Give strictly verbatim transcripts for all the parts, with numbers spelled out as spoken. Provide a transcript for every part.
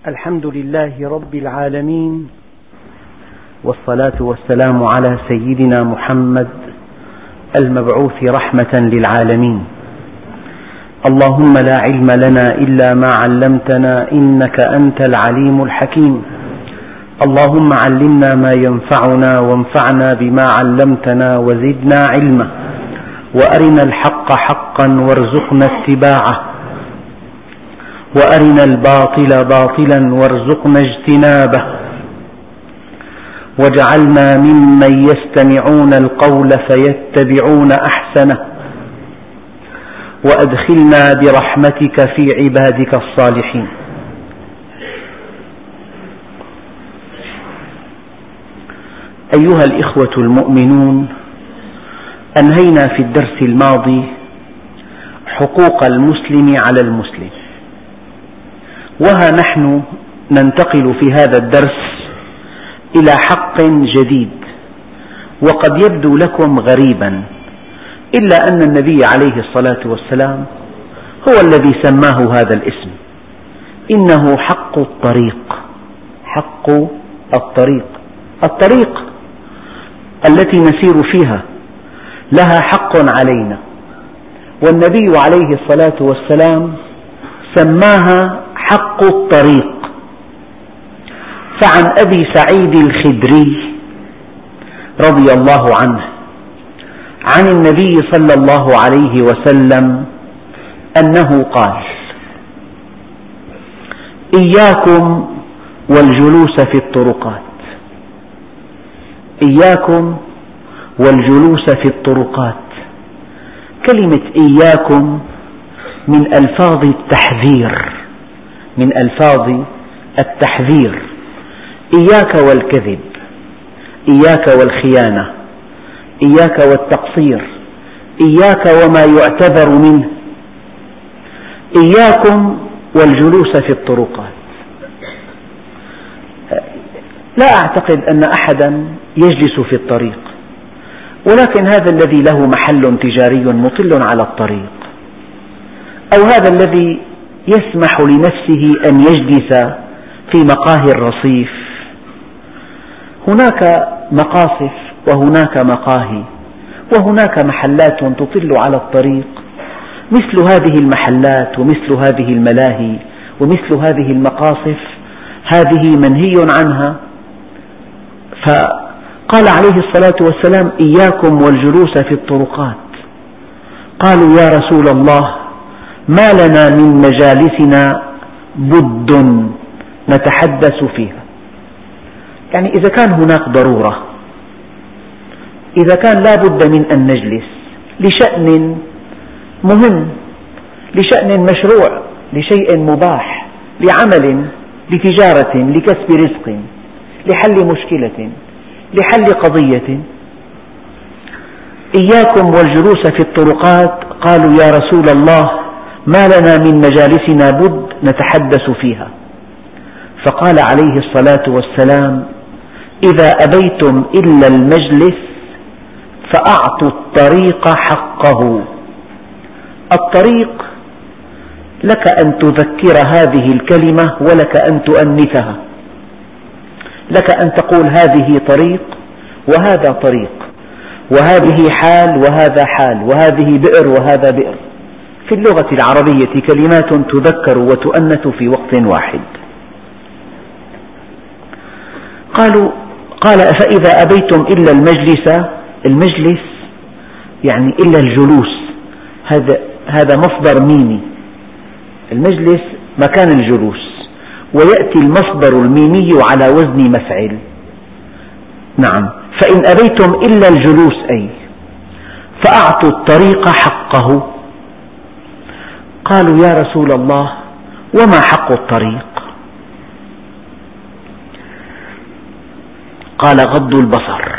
الحمد لله رب العالمين، والصلاة والسلام على سيدنا محمد المبعوث رحمة للعالمين. اللهم لا علم لنا إلا ما علمتنا إنك أنت العليم الحكيم. اللهم علمنا ما ينفعنا وانفعنا بما علمتنا وزدنا علما، وأرنا الحق حقا وارزقنا اتباعه، وأرنا الباطل باطلا وارزقنا اجتنابه، واجعلنا ممن يستمعون القول فيتبعون أحسنه، وأدخلنا برحمتك في عبادك الصالحين. أيها الإخوة المؤمنون، أنهينا في الدرس الماضي حقوق المسلم على المسلم، وها نحن ننتقل في هذا الدرس إلى حق جديد، وقد يبدو لكم غريبا، إلا أن النبي عليه الصلاة والسلام هو الذي سماه هذا الاسم. إنه حق الطريق. حق الطريق الطريق التي نسير فيها لها حق علينا، والنبي عليه الصلاة والسلام سماها حق الطريق. فعن أبي سعيد الخدري رضي الله عنه عن النبي صلى الله عليه وسلم أنه قال: إياكم والجلوس في الطرقات. إياكم والجلوس في الطرقات. كلمة إياكم من ألفاظ التحذير، من ألفاظ التحذير. إياك والكذب، إياك والخيانة، إياك والتقصير، إياك وما يعتذر منه. إياكم والجلوس في الطرقات. لا أعتقد أن أحدا يجلس في الطريق، ولكن هذا الذي له محل تجاري مطل على الطريق، أو هذا الذي يسمح لنفسه أن يجلس في مقاهي الرصيف. هناك مقاصف وهناك مقاهي وهناك محلات تطل على الطريق، مثل هذه المحلات ومثل هذه الملاهي ومثل هذه المقاصف هذه منهي عنها. فقال عليه الصلاة والسلام: إياكم والجلوس في الطرقات. قالوا: يا رسول الله، ما لنا من مجالسنا بد نتحدث فيها. يعني إذا كان هناك ضرورة، إذا كان لا بد من أن نجلس لشأن مهم، لشأن مشروع، لشيء مباح، لعمل، لتجارة، لكسب رزق، لحل مشكلة، لحل قضية، إياكم والجلوس في الطرقات. قالوا: يا رسول الله، ما لنا من مجالسنا بد نتحدث فيها. فقال عليه الصلاة والسلام: إذا أبيتم إلا المجلس فأعطوا الطريق حقه. الطريق لك أن تذكر هذه الكلمة ولك أن تؤنثها، لك أن تقول هذه طريق وهذا طريق، وهذه حال وهذا حال، وهذه بئر وهذا بئر. في اللغة العربية كلمات تذكر وتؤنث في وقت واحد. قالوا قال: فإذا أبيتم إلا المجلس. المجلس يعني إلا الجلوس، هذا هذا مصدر ميمي. المجلس مكان الجلوس، ويأتي المصدر الميمي على وزن مفعل. نعم، فإن أبيتم إلا الجلوس أي فأعطوا الطريق حقه. قالوا: يا رسول الله، وما حق الطريق؟ قال: غض البصر.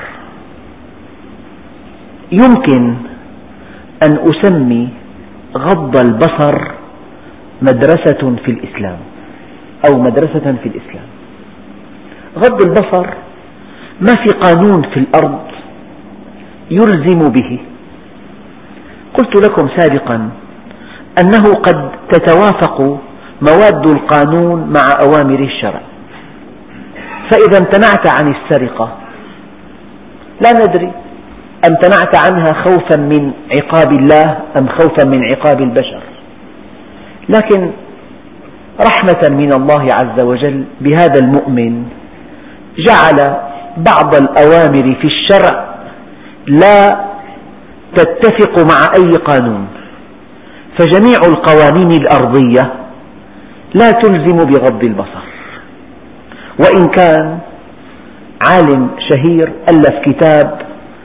يمكن أن أسمي غض البصر مدرسة في الإسلام، أو مدرسة في الإسلام. غض البصر ما في قانون في الأرض يلزم به. قلت لكم سابقا أنه قد تتوافق مواد القانون مع أوامر الشرع. فإذا امتنعت عن السرقة لا ندري امتنعت عنها خوفا من عقاب الله أم خوفا من عقاب البشر، لكن رحمة من الله عز وجل بهذا المؤمن جعل بعض الأوامر في الشرع لا تتفق مع أي قانون، فجميع القوانين الأرضية لا تلزم بغض البصر. وإن كان عالم شهير ألف كتاب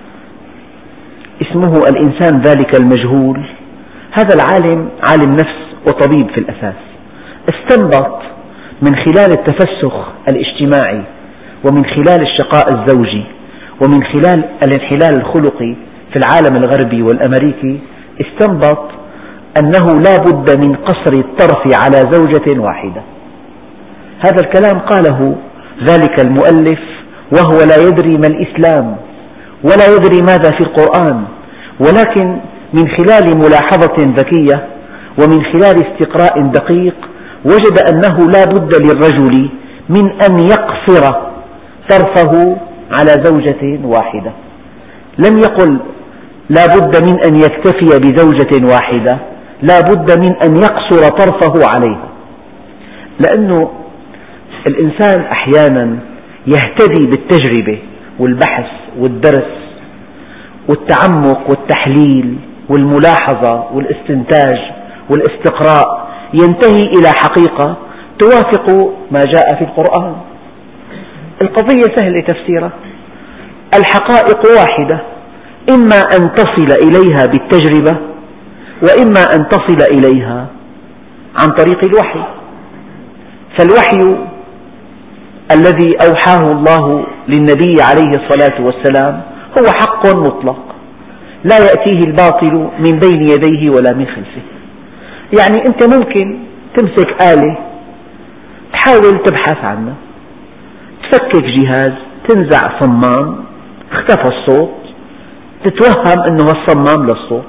اسمه الإنسان ذلك المجهول، هذا العالم عالم نفس وطبيب في الأساس، استنبط من خلال التفسخ الاجتماعي ومن خلال الشقاء الزوجي ومن خلال الانحلال الخلقي في العالم الغربي والأمريكي، استنبط أنه لا بد من قصر الطرف على زوجة واحدة. هذا الكلام قاله ذلك المؤلف وهو لا يدري ما الإسلام ولا يدري ماذا في القرآن، ولكن من خلال ملاحظة ذكية ومن خلال استقراء دقيق وجد أنه لا بد للرجل من أن يقصر طرفه على زوجة واحدة. لم يقل لا بد من أن يكتفي بزوجة واحدة، لا بد من أن يقصر طرفه عليها، لأنه الإنسان أحيانا يهتدي بالتجربة والبحث والدرس والتعمق والتحليل والملاحظة والاستنتاج والاستقراء، ينتهي إلى حقيقة توافق ما جاء في القرآن. القضية سهلة تفسيرها، الحقائق واحدة، إما أن تصل إليها بالتجربة وإما أن تصل إليها عن طريق الوحي. فالوحي الذي أوحاه الله للنبي عليه الصلاة والسلام هو حق مطلق لا يأتيه الباطل من بين يديه ولا من خلفه. يعني أنت ممكن تمسك آلة تحاول تبحث عنها، تفكك جهاز، تنزع صمام، اختفى الصوت، تتوهم أنه الصمام للصوت.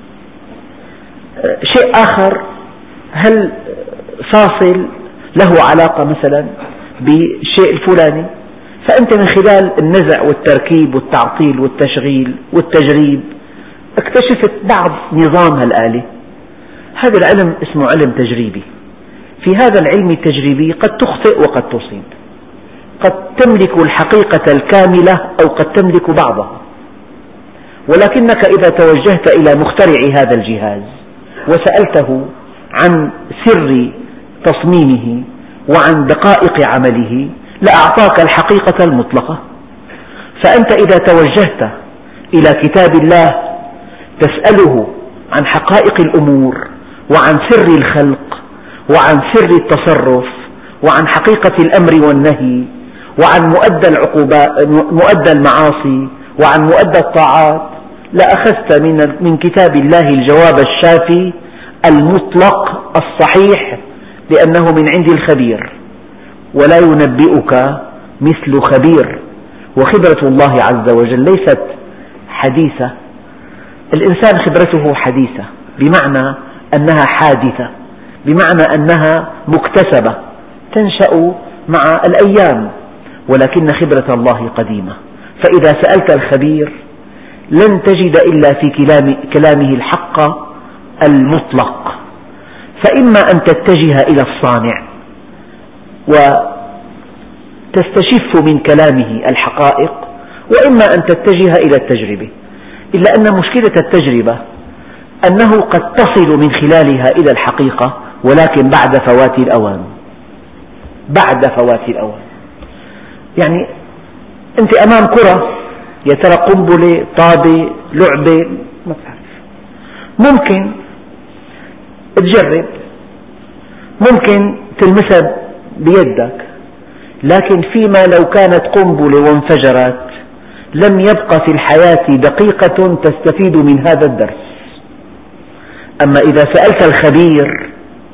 شيء آخر، هل فاصل له علاقة مثلا بالشيء الفلاني، فأنت من خلال النزع والتركيب والتعطيل والتشغيل والتجريب اكتشفت بعض نظام هالآلة. هذا العلم اسمه علم تجريبي. في هذا العلم التجريبي قد تخطئ وقد تصيب، قد تملك الحقيقة الكاملة أو قد تملك بعضها، ولكنك إذا توجهت إلى مخترع هذا الجهاز وسألته عن سر تصميمه وعن دقائق عمله لأعطاك الحقيقة المطلقة. فأنت إذا توجهت إلى كتاب الله تسأله عن حقائق الأمور وعن سر الخلق وعن سر التصرف وعن حقيقة الأمر والنهي وعن مؤدى العقوبات، مؤدى المعاصي وعن مؤدى الطاعات، لأخذت من من كتاب الله الجواب الشافي المطلق الصحيح، لأنه من عند الخبير، ولا ينبئك مثل خبير. وخبرة الله عز وجل ليست حديثة، الإنسان خبرته حديثة بمعنى أنها حادثة، بمعنى أنها مكتسبة تنشأ مع الأيام، ولكن خبرة الله قديمة. فإذا سألت الخبير لن تجد إلا في كلامه الحق المطلق، فإما أن تتجه إلى الصانع وتستشف من كلامه الحقائق، وإما أن تتجه إلى التجربة. إلا أن مشكلة التجربة أنه قد تصل من خلالها إلى الحقيقة، ولكن بعد فوات الأوان. بعد فوات الأوان، يعني أنت أمام كرة، يا ترى قنبلة، طابة، لعبة، ما تعرف. ممكن تجرب، ممكن تلمسها بيدك، لكن فيما لو كانت قنبلة وانفجرت لم يبقى في الحياة دقيقة تستفيد من هذا الدرس. أما إذا سألت الخبير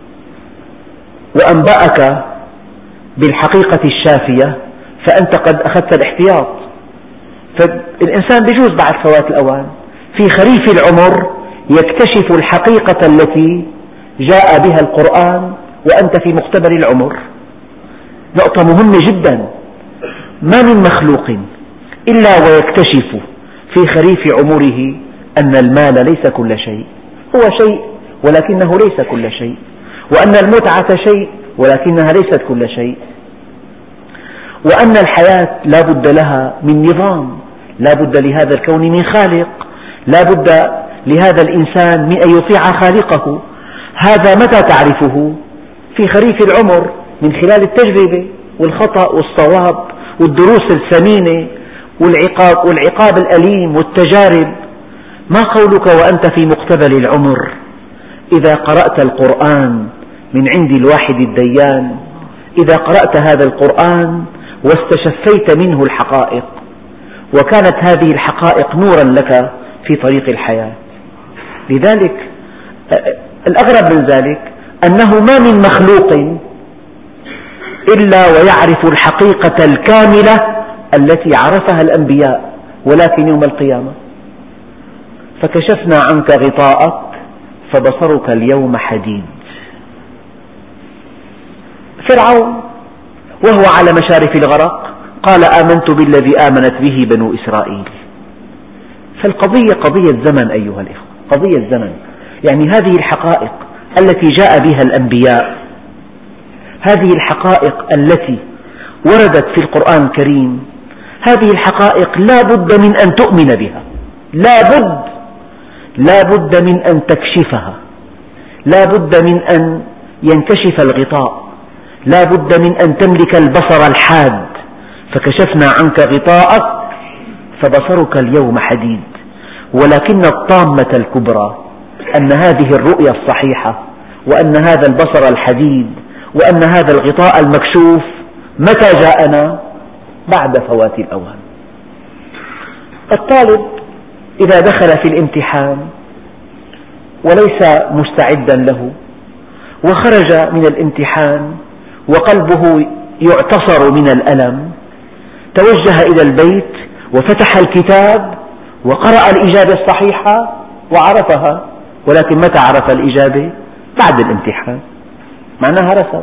وأنبأك بالحقيقة الشافية فأنت قد أخذت الاحتياط. فالإنسان بيجوز بعد فوات الأوان في خريف العمر يكتشف الحقيقة التي جاء بها القرآن وأنت في مقتبل العمر. نقطة مهمة جدا، ما من مخلوق إلا ويكتشف في خريف عمره أن المال ليس كل شيء، هو شيء ولكنه ليس كل شيء، وأن المتعة شيء ولكنها ليست كل شيء، وأن الحياة لا بد لها من نظام، لا بد لهذا الكون من خالق، لا بد لهذا الإنسان من أن يطيع خالقه. هذا متى تعرفه؟ في خريف العمر، من خلال التجربة والخطأ والصواب والدروس الثمينة والعقاب, والعقاب الأليم والتجارب. ما قولك وأنت في مقتبل العمر إذا قرأت القرآن من عند الواحد الديان، إذا قرأت هذا القرآن واستشفيت منه الحقائق، وكانت هذه الحقائق نورا لك في طريق الحياة. لذلك الأغرب من ذلك أنه ما من مخلوق إلا ويعرف الحقيقة الكاملة التي عرفها الأنبياء، ولكن يوم القيامة فكشفنا عنك غطاءك فبصرك اليوم حديد. فرعون وهو على مشارف الغرق قال آمنت بالذي آمنت به بنو إسرائيل. فالقضية قضية زمن أيها الإخوة، قضية زمن. يعني هذه الحقائق التي جاء بها الأنبياء، هذه الحقائق التي وردت في القرآن الكريم، هذه الحقائق لا بد من أن تؤمن بها، لا بد لا بد من أن تكشفها، لا بد من أن ينكشف الغطاء، لا بد من أن تملك البصر الحاد. فكشفنا عنك غطاءك فبصرك اليوم حديد. ولكن الطامة الكبرى أن هذه الرؤية الصحيحة، وأن هذا البصر الحديد، وأن هذا الغطاء المكشوف متى جاءنا؟ بعد فوات الأوان. الطالب إذا دخل في الامتحان وليس مستعدا له، وخرج من الامتحان وقلبه يعتصر من الألم، توجه إلى البيت وفتح الكتاب وقرأ الإجابة الصحيحة وعرفها، ولكن متى عرف الإجابة؟ بعد الامتحان، معناها رسب.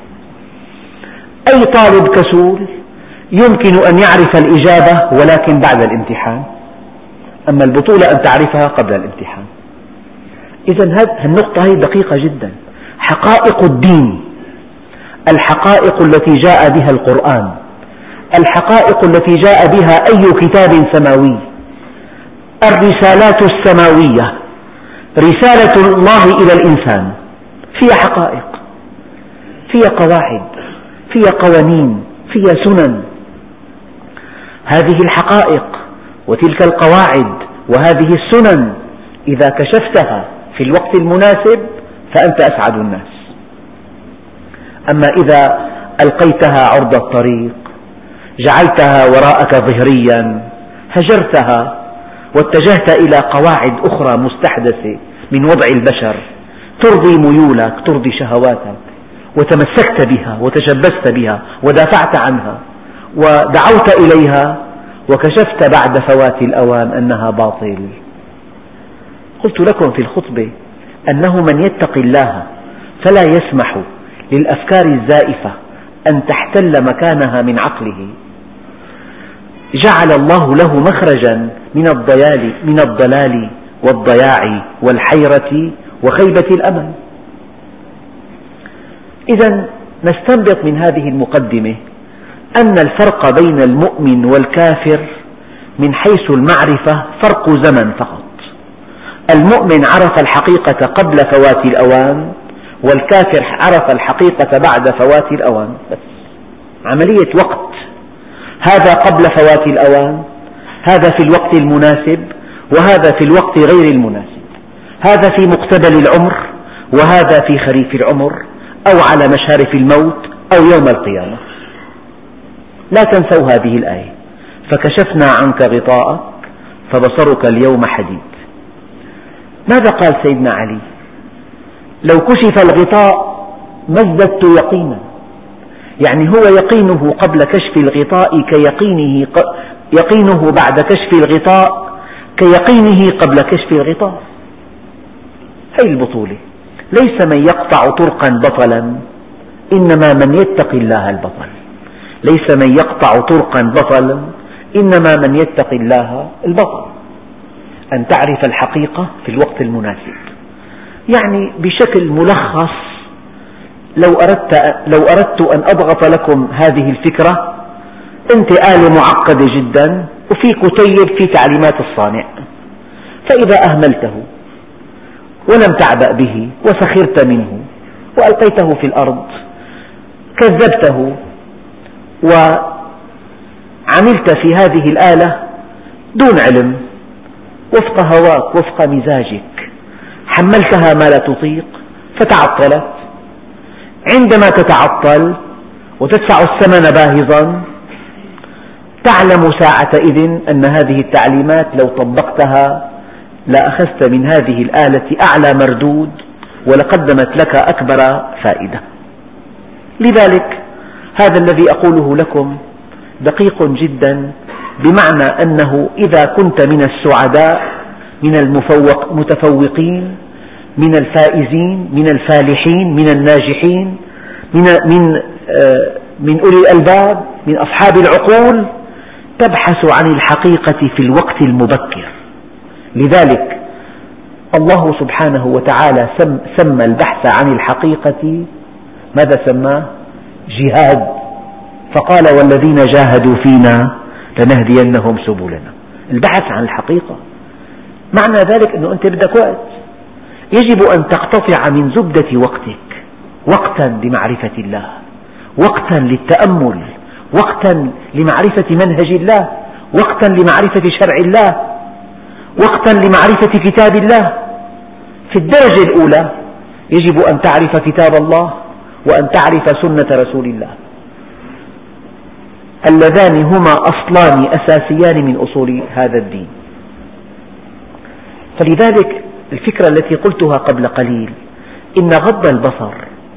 أي طالب كسول يمكن أن يعرف الإجابة ولكن بعد الامتحان، أما البطولة أن تعرفها قبل الامتحان. إذن هذه النقطة هي دقيقة جدا. حقائق الدين، الحقائق التي جاء بها القرآن، الحقائق التي جاء بها أي كتاب سماوي، الرسالات السماوية، رسالة الله إلى الإنسان، فيها حقائق، فيها قواعد، فيها قوانين، فيها سنن. هذه الحقائق وتلك القواعد وهذه السنن إذا كشفتها في الوقت المناسب فأنت أسعد الناس. أما إذا ألقيتها عرض الطريق، جعلتها وراءك ظهريا، هجرتها واتجهت إلى قواعد أخرى مستحدثة من وضع البشر ترضي ميولك، ترضي شهواتك، وتمسكت بها وتشبثت بها ودافعت عنها ودعوت إليها، وكشفت بعد فوات الأوان أنها باطل. قلت لكم في الخطبة أنه من يتق الله فلا يسمح للأفكار الزائفة أن تحتل مكانها من عقله، جعل الله له مخرجا من الضلال من الضلال والضياع والحيرة وخيبة الأمل. إذن نستنبط من هذه المقدمة أن الفرق بين المؤمن والكافر من حيث المعرفة فرق زمن فقط. المؤمن عرف الحقيقة قبل فوات الأوان، والكافر عرف الحقيقة بعد فوات الأوان، بس عملية وقت. هذا قبل فوات الأوان، هذا في الوقت المناسب، وهذا في الوقت غير المناسب، هذا في مقتبل العمر وهذا في خريف العمر، أو على مشارف الموت أو يوم القيامة. لا تنسوا هذه الآية، فكشفنا عنك غطاءك فبصرك اليوم حديد. ماذا قال سيدنا علي؟ لو كشف الغطاء ما ازددت يقينا، يعني هو يقينه قبل كشف الغطاء كيقينه يقينه بعد كشف الغطاء كيقينه قبل كشف الغطاء. هذه البطولة. ليس من يقطع طرقا بطلا، إنما من يتقي الله البطل. ليس من يقطع طرقا بطلا، إنما من يتقي الله البطل. أن تعرف الحقيقة في الوقت المناسب. يعني بشكل ملخص، لو أردت, لو أردت أن أضغط لكم هذه الفكرة، أنت آلة معقدة جدا وفي كتيب في تعليمات الصانع، فإذا أهملته ولم تعبأ به وسخرت منه وألقيته في الأرض، كذبته وعملت في هذه الآلة دون علم، وفق هواك وفق مزاجك، حملتها ما لا تطيق فتعطلت. عندما تتعطل وتدفع الثمن باهظا، تعلم ساعتئذ أن هذه التعليمات لو طبقتها لأخذت من هذه الآلة أعلى مردود ولقدمت لك أكبر فائدة. لذلك هذا الذي أقوله لكم دقيق جدا، بمعنى أنه إذا كنت من السعداء، من المتفوقين، من الفائزين، من الفالحين، من الناجحين، من, من, من أولي الألباب، من أصحاب العقول، تبحث عن الحقيقة في الوقت المبكر. لذلك الله سبحانه وتعالى سمى البحث عن الحقيقة، ماذا سماه؟ جهاد. فقال: والذين جاهدوا فينا لنهدينهم سبلنا. البحث عن الحقيقة معنى ذلك أنه أنت بدك وقت، يجب أن تقتطع من زبدة وقتك وقتا لمعرفة الله، وقتا للتأمل، وقتا لمعرفة منهج الله، وقتا لمعرفة شرع الله، وقتا لمعرفة كتاب الله. في الدرجة الأولى يجب أن تعرف كتاب الله وأن تعرف سنة رسول الله، اللذان هما أصلان أساسيان من أصول هذا الدين. فلذلك الفكرة التي قلتها قبل قليل، إن غض البصر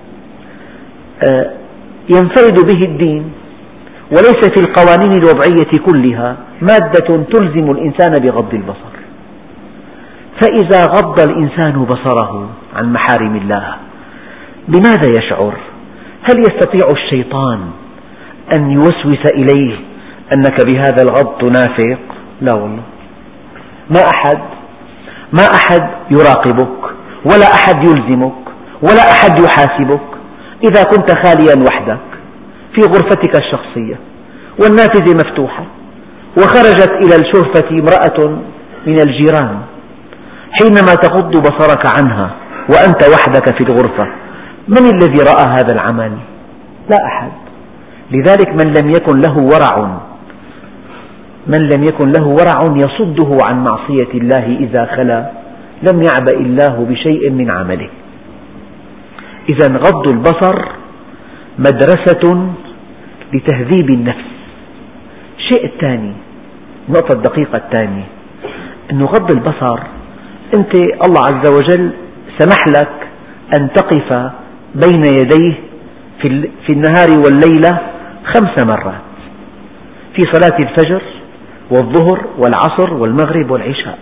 ينفرد به الدين، وليس في القوانين الوضعية كلها مادة تلزم الإنسان بغض البصر. فإذا غض الإنسان بصره عن محارم الله، بماذا يشعر؟ هل يستطيع الشيطان أن يوسوس إليه أنك بهذا الغض تنافق؟ لا والله، ما أحد ما أحد يراقبك، ولا أحد يلزمك، ولا أحد يحاسبك. إذا كنت خاليا وحدك في غرفتك الشخصية والنافذة مفتوحة، وخرجت إلى الشرفة امرأة من الجيران، حينما تغض بصرك عنها وأنت وحدك في الغرفة، من الذي رأى هذا العمل؟ لا أحد. لذلك من لم يكن له ورع من لم يكن له ورع يصده عن معصية الله إذا خلا، لم يعبأ الله بشيء من عمله. إذا غض البصر مدرسة لتهذيب النفس. الشيء الثاني، النقطة الدقيقة الثانية، أن غض البصر، أنت الله عز وجل سمح لك أن تقف بين يديه في النهار والليلة خمس مرات، في صلاة الفجر والظهر والعصر والمغرب والعشاء.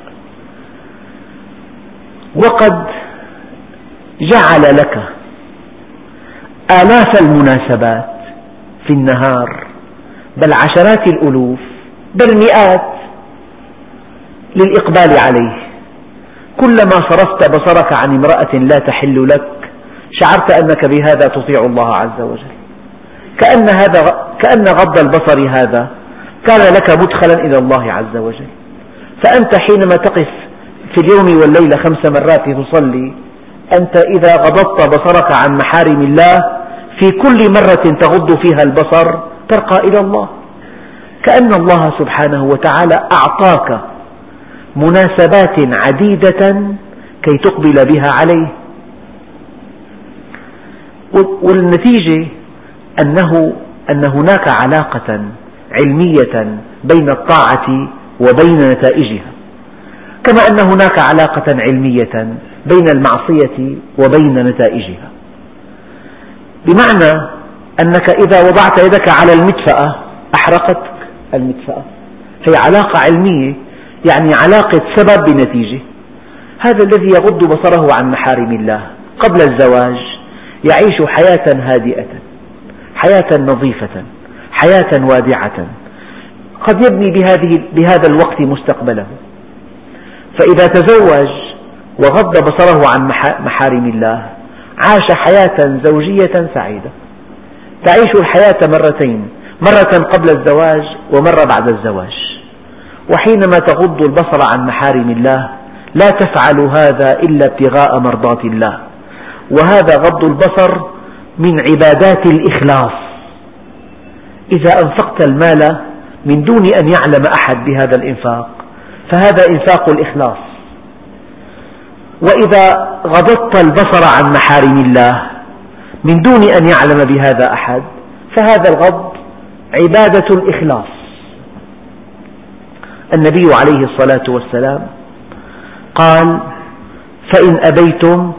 وقد جعل لك آلاف المناسبات في النهار، بل عشرات الألوف، بل مئات، للإقبال عليه. كلما صرفت بصرك عن امرأة لا تحل لك شعرت أنك بهذا تطيع الله عز وجل، كأن, هذا كأن غض البصر هذا كان لك مدخلا إلى الله عز وجل. فأنت حينما تقف في اليوم والليلة خمس مرات تصلي، أنت إذا غضضت بصرك عن محارم الله في كل مرة تغض فيها البصر ترقى إلى الله، كأن الله سبحانه وتعالى أعطاك مناسبات عديدة كي تقبل بها عليه. والنتيجة أنه أن هناك علاقة علمية بين الطاعة وبين نتائجها، كما أن هناك علاقة علمية بين المعصية وبين نتائجها. بمعنى أنك إذا وضعت يدك على المدفأة أحرقتك المدفأة، هي علاقة علمية، يعني علاقة سبب بنتيجة. هذا الذي يغض بصره عن محارم الله قبل الزواج يعيش حياة هادئة، حياة نظيفة، حياة وادعة، قد يبني بهذه بهذا الوقت مستقبله. فإذا تزوج وغض بصره عن محارم الله عاش حياة زوجية سعيدة. تعيش الحياة مرتين، مرة قبل الزواج ومرة بعد الزواج. وحينما تغض البصر عن محارم الله لا تفعل هذا إلا ابتغاء مرضات الله، وهذا غض البصر من عبادات الإخلاص. إذا أنفقت المال من دون أن يعلم أحد بهذا الإنفاق فهذا إنفاق الإخلاص، وإذا غضضت البصر عن محارم الله من دون أن يعلم بهذا أحد فهذا الغض عبادة الإخلاص. النبي عليه الصلاة والسلام قال: فإن أبيتم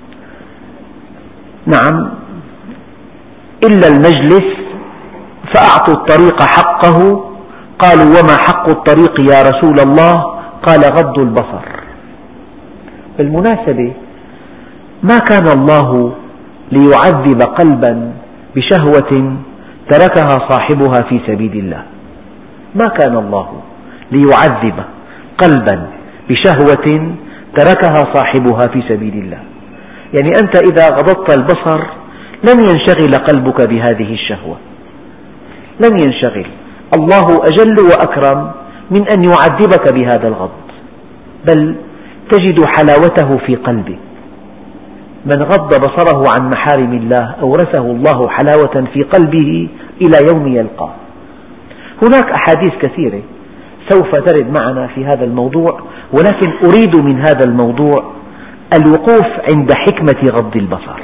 نعم إلا المجلس فأعطوا الطريق حقه. قالوا: وما حق الطريق يا رسول الله؟ قال: غض البصر. بالمناسبة ما كان الله ليعذب قلبا بشهوة تركها صاحبها في سبيل الله. ما كان الله ليعذب قلبا بشهوة تركها صاحبها في سبيل الله. يعني أنت إذا غضضت البصر لن ينشغل قلبك بهذه الشهوة، لن ينشغل. الله أجل وأكرم من أن يعذبك بهذا الغض، بل تجد حلاوته في قلبك. من غض بصره عن محارم الله أورثه الله حلاوة في قلبه إلى يوم يلقاه. هناك أحاديث كثيرة سوف ترد معنا في هذا الموضوع، ولكن أريد من هذا الموضوع الوقوف عند حكمة غض البصر.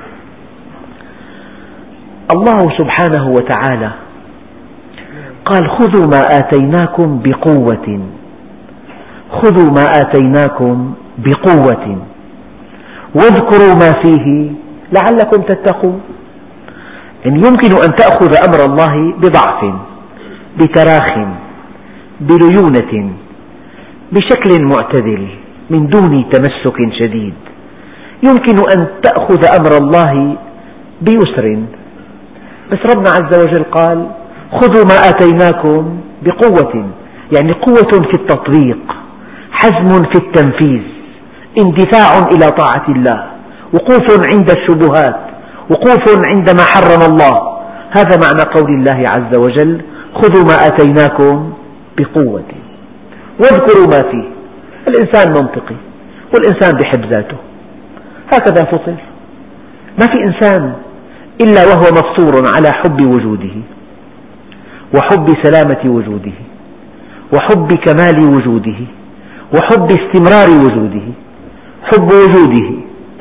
الله سبحانه وتعالى قال: خذوا ما آتيناكم بقوة، خذوا ما آتيناكم بقوة واذكروا ما فيه لعلكم تتقون. يعني يمكن أن تأخذ أمر الله بضعف، بتراخ، بليونة، بشكل معتدل من دون تمسك شديد. يمكن أن تأخذ أمر الله بيسر، بس ربنا عز وجل قال: خذوا ما آتيناكم بقوة، يعني قوة في التطبيق، حزم في التنفيذ، اندفاع إلى طاعة الله، وقوف عند الشبهات، وقوف عندما حرم الله. هذا معنى قول الله عز وجل: خذوا ما آتيناكم بقوة واذكروا ما فيه. الإنسان منطقي، والإنسان بحب ذاته، هكذا فطر. ما في إنسان إلا وهو مفطور على حب وجوده، وحب سلامة وجوده، وحب كمال وجوده، وحب استمرار وجوده. حب وجوده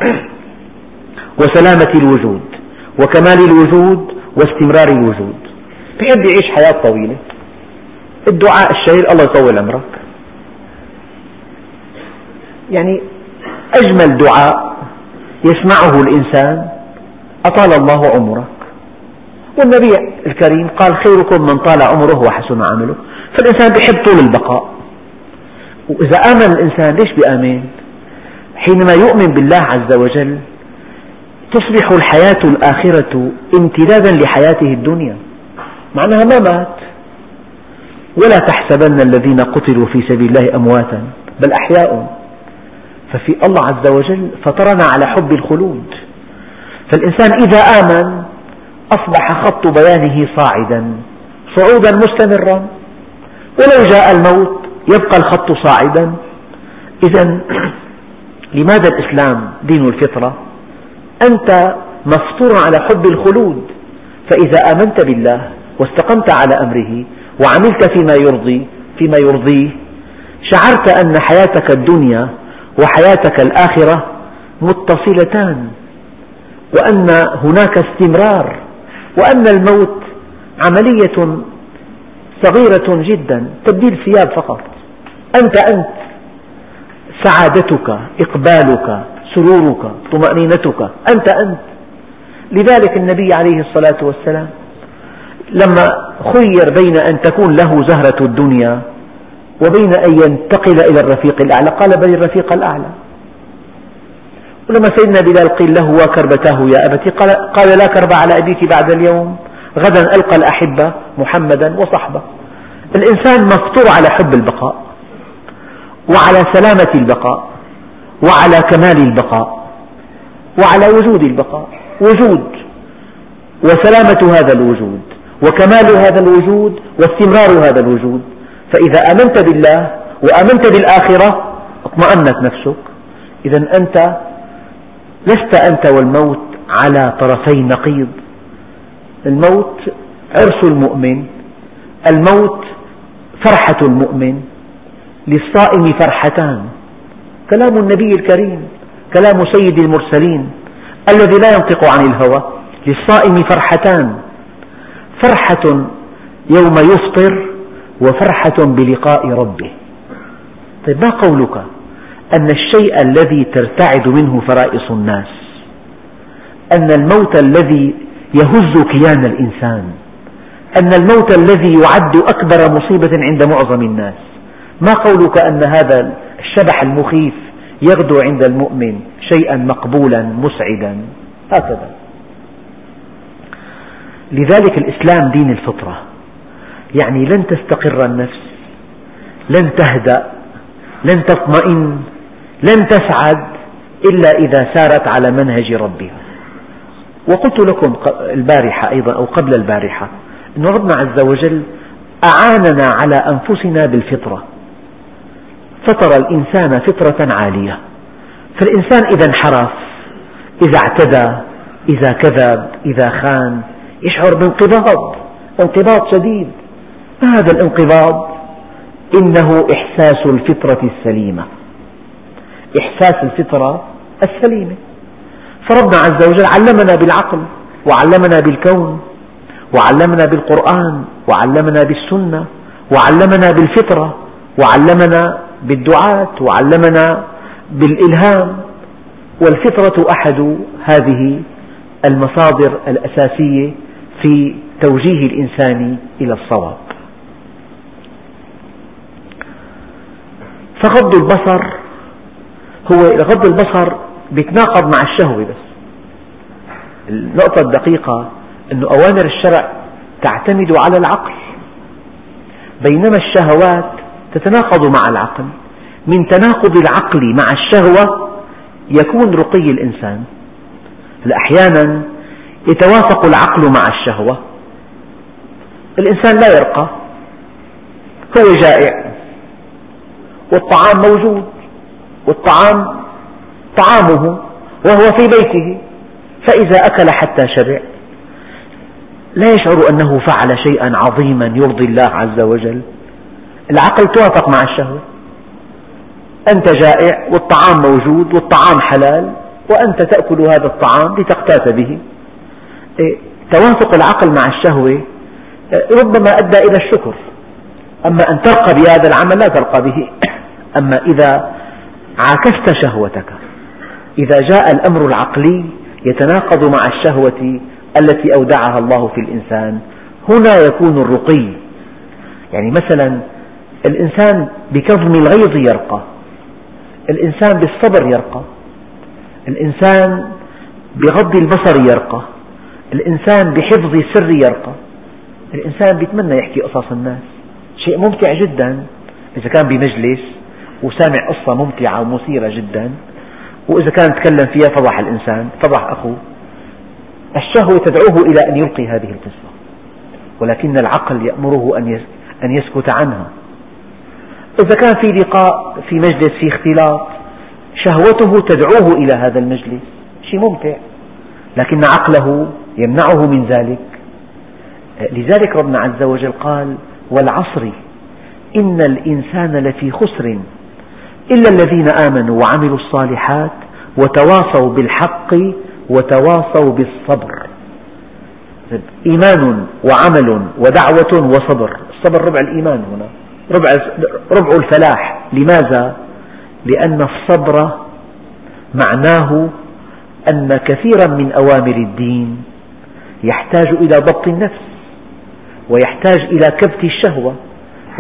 وسلامة الوجود وكمال الوجود واستمرار الوجود، بحب يعيش حياة طويلة. الدعاء الشهير: الله يطول عمرك. يعني أجمل دعاء يسمعه الإنسان: أطال الله عمرك. والنبي الكريم قال: خيركم من طال عمره وحسن عمله. فالإنسان يحب طول البقاء. وإذا آمن الإنسان، ليش بيآمن؟ حينما يؤمن بالله عز وجل تصبح الحياة الآخرة امتدادا لحياته الدنيا، معناها ما مات. ولا تحسبن الذين قتلوا في سبيل الله أمواتا بل أحياء. ففي الله عز وجل فطرنا على حب الخلود. فالإنسان إذا آمن أصبح خط بيانه صاعدا صعودا مستمرا، ولو جاء الموت يبقى الخط صاعدا. إذا لماذا الإسلام دين الفطرة؟ أنت مفطور على حب الخلود، فإذا آمنت بالله واستقمت على أمره وعملت فيما يرضي فيما يرضيه شعرت أن حياتك الدنيا وحياتك الآخرة متصلتان، وأن هناك استمرار، وأن الموت عملية صغيرة جدا، تبديل ثياب فقط. أنت أنت سعادتك، إقبالك، سرورك، طمأنينتك، أنت أنت. لذلك النبي عليه الصلاة والسلام لما خير بين أن تكون له زهرة الدنيا وبين أن ينتقل إلى الرفيق الأعلى قال: بل الرفيق الأعلى. ولما سيدنا بلال قيل له وكربتاه يا أبتي قال, قال لا كرب على أبيك بعد اليوم، غدا ألقى الأحبة محمدا وصحبه. الإنسان مفطور على حب البقاء وعلى سلامة البقاء وعلى كمال البقاء وعلى وجود البقاء، وجود وسلامة هذا الوجود وكمال هذا الوجود واستمرار هذا الوجود. فإذا آمنت بالله وآمنت بالآخرة اطمأنت نفسك. إذا أنت لست أنت والموت على طرفي نقيض. الموت عرس المؤمن، الموت فرحة المؤمن، للصائم فرحتان، كلام النبي الكريم، كلام سيد المرسلين الذي لا ينطق عن الهوى. للصائم فرحتان، فرحة يوم يفطر وفرحة بلقاء ربه. طيب ما قولك أن الشيء الذي ترتعد منه فرائص الناس، أن الموت الذي يهز كيان الإنسان، أن الموت الذي يعد أكبر مصيبة عند معظم الناس، ما قولك أن هذا الشبح المخيف يغدو عند المؤمن شيئا مقبولا مسعدا؟ هكذا. لذلك الإسلام دين الفطرة، يعني لن تستقر النفس، لن تهدأ، لن تطمئن، لن تسعد إلا إذا سارت على منهج ربها. وقلت لكم البارحة أيضا أو قبل البارحة أن ربنا عز وجل أعاننا على أنفسنا بالفطرة، فطر الإنسان فطرة عالية. فالإنسان إذا انحرف، إذا اعتدى، إذا كذب، إذا خان، يشعر بانقباض، انقباض شديد. ما هذا الانقباض؟ إنه إحساس الفطرة السليمة، إحساس الفطرة السليمة. فربنا عز وجل علمنا بالعقل وعلمنا بالكون وعلمنا بالقرآن وعلمنا بالسنة وعلمنا بالفطرة وعلمنا بالدعاة وعلمنا بالإلهام. والفطرة أحد هذه المصادر الأساسية في توجيه الإنسان إلى الصواب. فغض البصر هو غض البصر بيتناقض مع الشهوة. بس النقطة الدقيقة أن أوامر الشرع تعتمد على العقل، بينما الشهوات تتناقض مع العقل. من تناقض العقل مع الشهوة يكون رقي الإنسان. أحيانا يتوافق العقل مع الشهوة، الإنسان لا يرقى، هو جائع والطعام موجود والطعام طعامه وهو في بيته، فإذا أكل حتى شبع لا يشعر أنه فعل شيئا عظيما يرضي الله عز وجل. العقل توافق مع الشهوة، أنت جائع والطعام موجود والطعام حلال وأنت تأكل هذا الطعام لتقتات به. توافق العقل مع الشهوة ربما أدى إلى الشكر، أما أن ترقى بهذا العمل لا ترقى به. أما إذا عاكست شهوتك، إذا جاء الأمر العقلي يتناقض مع الشهوة التي أودعها الله في الإنسان، هنا يكون الرقي. يعني مثلا الإنسان بكظم الغيظ يرقى، الإنسان بالصبر يرقى، الإنسان بغض البصر يرقى، الإنسان بحفظ السر يرقى. الإنسان بيتمنى يحكي قصص الناس، شيء ممتع جدا إذا كان بمجلس وسامع قصة ممتعة ومثيرة جدا، وإذا كان تكلم فيها فضح الإنسان، فضح أخوه. الشهوة تدعوه إلى أن يلقي هذه القصة، ولكن العقل يأمره أن يسكت عنها. إذا كان في لقاء، في مجلس، في اختلاط، شهوته تدعوه إلى هذا المجلس، شيء ممتع، لكن عقله يمنعه من ذلك. لذلك ربنا عز وجل قال: والعصر إن الإنسان لفي خسر إلا الذين آمنوا وعملوا الصالحات وتواصوا بالحق وتواصوا بالصبر. إيمان وعمل ودعوة وصبر. الصبر ربع الإيمان هنا، ربع, ربع الفلاح. لماذا؟ لأن الصبر معناه أن كثيرا من أوامر الدين يحتاج إلى ضبط النفس، ويحتاج إلى كبت الشهوة،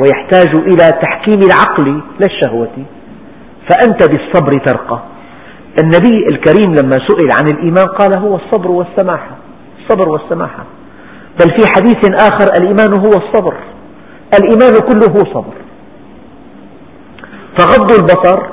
ويحتاج إلى تحكيم العقل لا الشهوة. فأنت بالصبر ترقى. النبي الكريم لما سئل عن الإيمان قال هو الصبر والسماحة، الصبر والسماحة. بل في حديث آخر الإيمان هو الصبر، الإيمان كله صبر. فغض البصر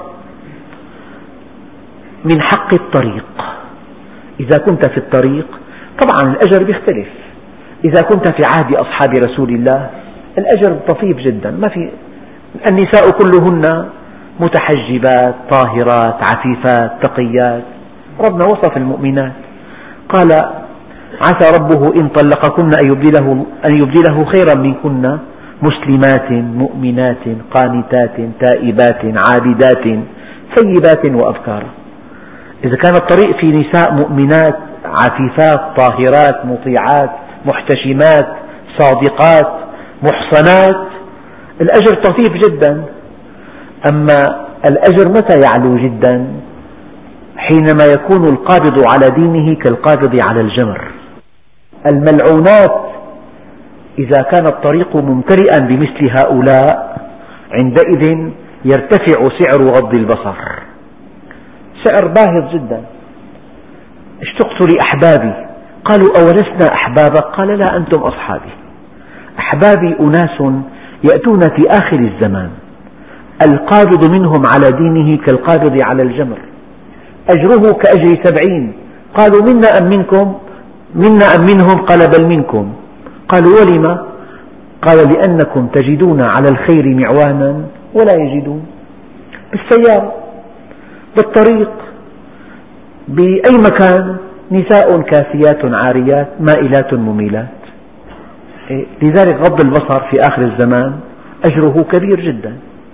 من حق الطريق. إذا كنت في الطريق طبعا الأجر بيختلف. إذا كنت في عهد أصحاب رسول الله الأجر طفيف جدا، ما في. النساء كلهن متحجبات طاهرات عفيفات تقيات. ربنا وصف المؤمنات قال عسى ربه إن طلقكن أن يبدله, أن يبدله خيرا منكن مسلمات مؤمنات قانتات تائبات عابدات ثيبات وأبكارا. إذا كان الطريق في نساء مؤمنات عفيفات طاهرات مطيعات محتشمات صادقات محصنات الأجر طفيف جدا. أما الأجر متى يعلو جدا؟ حينما يكون القابض على دينه كالقابض على الجمر. الملعونات إذا كان الطريق ممتلئا بمثل هؤلاء عندئذ يرتفع سعر غض البصر، سعر باهظ جدا. اشتقت لأحبابي قالوا أولسنا أحبابك؟ قال لا أنتم أصحابي. أحبابي أناس يأتون في آخر الزمان القابض منهم على دينه كالقابض على الجمر، أجره كأجر سبعين. قالوا منا أم منكم؟ منا أم منهم؟ قال بل منكم. قالوا ولم؟ قال لأنكم تجدون على الخير معوانا ولا يجدون. بالسيارة بالطريق بأي مكان نساء كاسيات عاريات مائلات مميلات. لذلك غض البصر في آخر الزمان أجره كبير جدا.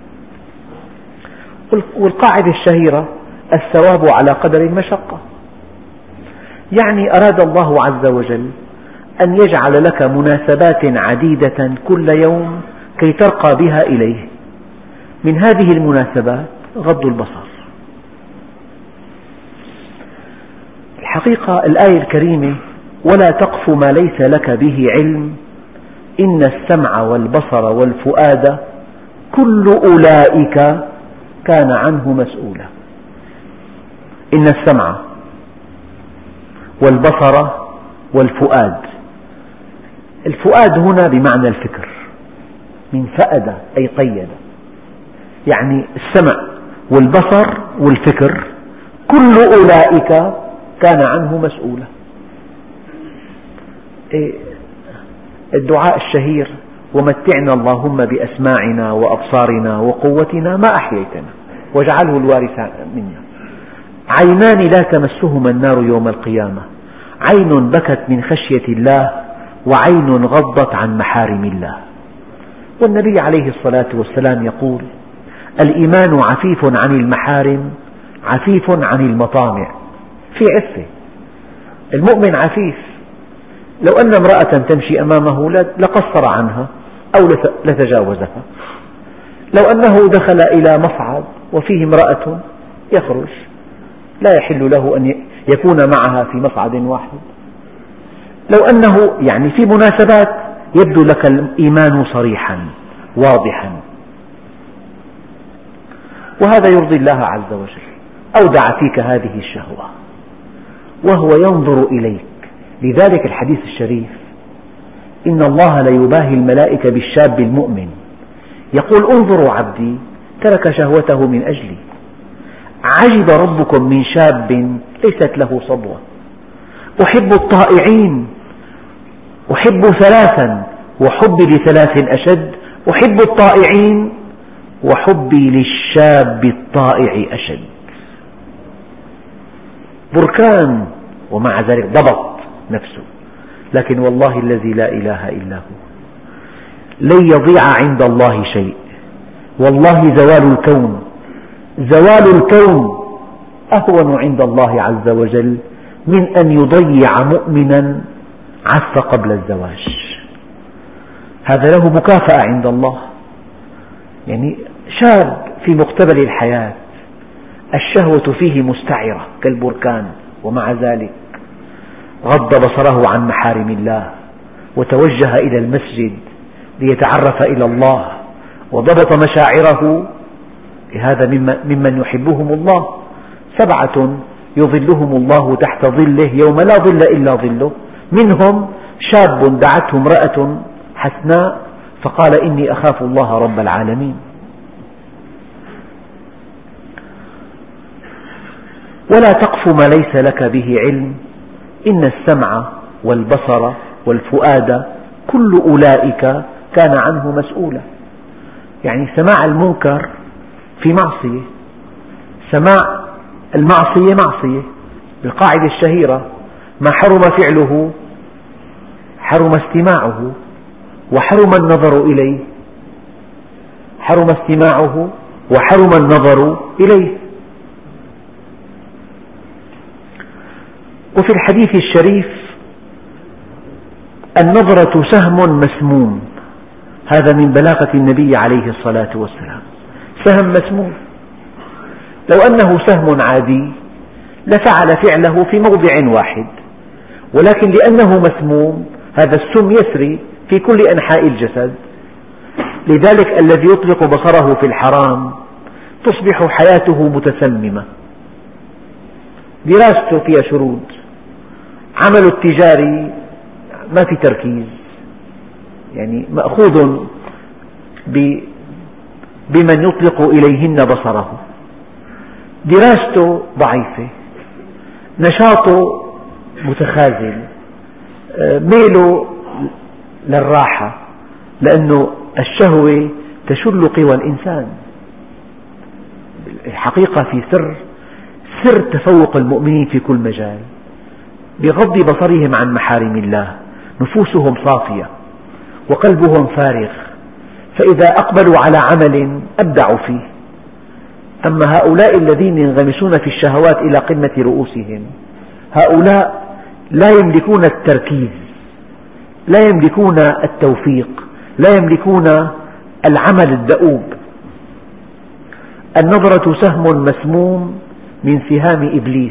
والقاعدة الشهيرة الثواب على قدر المشقة، يعني أراد الله عز وجل أن يجعل لك مناسبات عديدة كل يوم كي ترقى بها إليه. من هذه المناسبات غض البصر. الحقيقة الآية الكريمة ولا تقف ما ليس لك به علم إن السمع والبصر والفؤاد كل أولئك كان عنه مسؤولا. إن السمع والبصر والفؤاد، الفؤاد هنا بمعنى الفكر، من فأد أي قيد، يعني السمع والبصر والفكر كل أولئك كان عنه مسؤولا. الدعاء الشهير ومتعنا اللهم بأسماعنا وأبصارنا وقوتنا ما أحييتنا واجعله الوارث منا. عينان لا تمسهما النار يوم القيامة، عين بكت من خشية الله وعين غضت عن محارم الله. والنبي عليه الصلاة والسلام يقول الإيمان عفيف عن المحارم عفيف عن المطامع. في عفة، المؤمن عفيف. لو أن امرأة تمشي أمامه لقصر عنها أو لتجاوزها. لو أنه دخل إلى مصعد وفيه امرأة يخرج، لا يحل له أن يكون معها في مصعد واحد. لو أنه يعني في مناسبات يبدو لك الإيمان صريحا واضحا، وهذا يرضي الله عز وجل. أودع فيك هذه الشهوة وهو ينظر إليك. لذلك الحديث الشريف إن الله ليباهي الملائكة بالشاب المؤمن، يقول انظروا عبدي ترك شهوته من أجلي. عجب ربكم من شاب ليست له صبوة. أحب الطائعين، أحب ثلاثا وحبي لثلاث أشد، أحب الطائعين وحبي للشاب الطائع أشد. بركان ومع ذلك ضبط نفسه. لكن والله الذي لا إله إلا هو لن يضيع عند الله شيء. والله زوال الكون زوال الكون أهون عند الله عز وجل من أن يضيع مؤمنا عف قبل الزواج. هذا له مكافأة عند الله. يعني شاب في مقتبل الحياة الشهوة فيه مستعرة كالبركان، ومع ذلك غض بصره عن محارم الله وتوجه إلى المسجد ليتعرف إلى الله وضبط مشاعره. هذا ممن يحبهم الله سبعة يظلهم الله تحت ظله يوم لا ظل إلا ظله، منهم شاب دعته امرأة حسناء فقال إني أخاف الله رب العالمين. ولا تقف ما ليس لك به علم إن السمع والبصر والفؤاد كل أولئك كان عنه مسؤولا. يعني سماع المنكر في معصية، سماع المعصية معصية، بالقاعدة الشهيرة ما حرم فعله حرم استماعه وحرم النظر إليه، حرم استماعه وحرم النظر إليه. وفي الحديث الشريف النظرة سهم مسموم، هذا من بلاغة النبي عليه الصلاة والسلام، سهم مسموم، لو أنه سهم عادي لفعل فعله في موضع واحد، ولكن لأنه مسموم هذا السم يسري في كل أنحاء الجسد، لذلك الذي يطلق بصره في الحرام تصبح حياته متسممة، دراسته فيها شرود، عمله التجاري ما في تركيز، يعني مأخوذ بمن يطلق إليهن بصره، دراسته ضعيفة، نشاطه متخاذل، ميله للراحة، لأن الشهوة تشل قوى الإنسان. الحقيقة في سر سر تفوق المؤمنين في كل مجال، بغض بصرهم عن محارم الله نفوسهم صافية وقلبهم فارغ، فإذا أقبلوا على عمل أبدعوا فيه. أما هؤلاء الذين ينغمسون في الشهوات إلى قمة رؤوسهم، هؤلاء لا يملكون التركيز، لا يملكون التوفيق، لا يملكون العمل الدؤوب. النظرة سهم مسموم من سهام إبليس،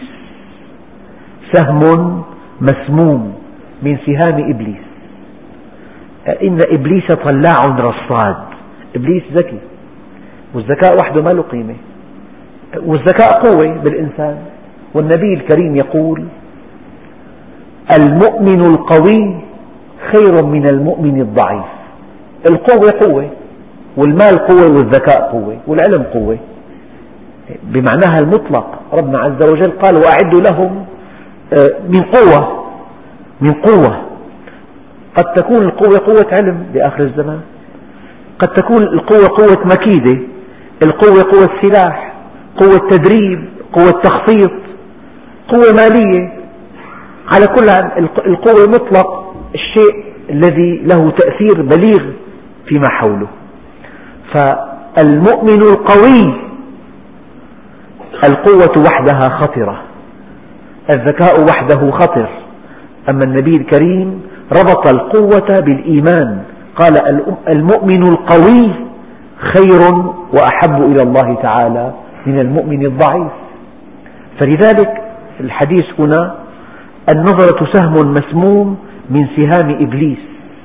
سهم مسموم من سهام إبليس. إن إبليس طلاع رصاد، إبليس ذكي، والذكاء وحده ما له قيمة، والذكاء قوة بالإنسان. والنبي الكريم يقول المؤمن القوي خير من المؤمن الضعيف. القوة قوة، والمال قوة، والذكاء قوة، والعلم قوة بمعناها المطلق. ربنا عز وجل قال وأعدوا لهم من قوة، من قوة. قد تكون القوة قوة علم بآخر الزمان، قد تكون القوة قوة مكيدة، القوة قوة سلاح، قوة تدريب، قوة تخطيط، قوة مالية. على كل حال القوة مطلق الشيء الذي له تأثير بليغ فيما حوله. فالمؤمن القوي القوة وحدها خطرة، الذكاء وحده خطر. أما النبي الكريم ربط القوة بالإيمان، قال المؤمن القوي خير وأحب إلى الله تعالى من المؤمن الضعيف. فلذلك الحديث هنا النظرة سهم مسموم من سهام إبليس،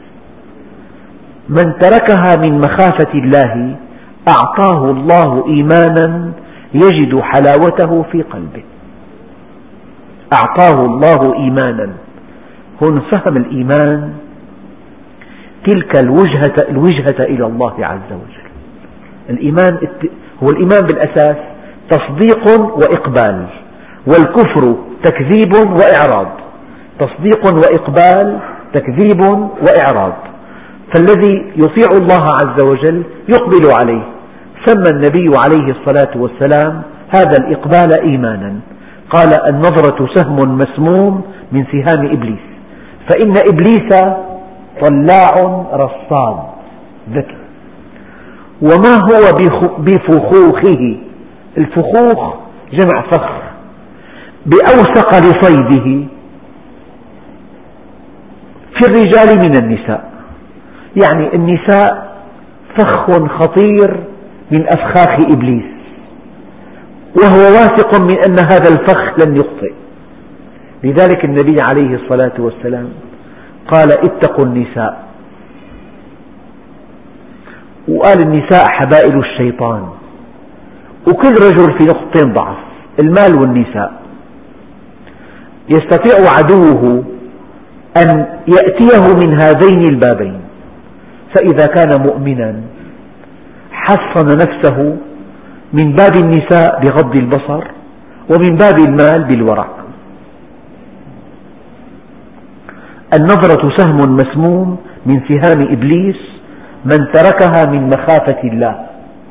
من تركها من مخافة الله أعطاه الله إيمانا يجد حلاوته في قلبه. أعطاه الله إيمانا، هون فهم الإيمان تلك الوجهة, الوجهة إلى الله عز وجل. الإيمان هو الإيمان بالأساس تصديق وإقبال، والكفر تكذيب وإعراض. تصديق وإقبال، تكذيب وإعراض. فالذي يطيع الله عز وجل يقبل عليه. سمى النبي عليه الصلاة والسلام هذا الإقبال إيمانا، قال النظرة سهم مسموم من سهام إبليس، فإن إبليس طلاع رصاد ذكي. وما هو بفخوخه، الفخوخ جمع فخ، بأوثق لصيده في الرجال من النساء. يعني النساء فخ خطير من أفخاخ إبليس، وهو واثق من أن هذا الفخ لن يخطئ. لذلك النبي عليه الصلاة والسلام قال اتقوا النساء، وقال النساء حبائل الشيطان، وكل رجل في نقطتين ضعف. المال والنساء، يستطيع عدوه أن يأتيه من هذين البابين، فإذا كان مؤمنا حصن نفسه من باب النساء بغض البصر، ومن باب المال بالورع. النظرة سهم مسموم من سهام إبليس من تركها من مخافة الله.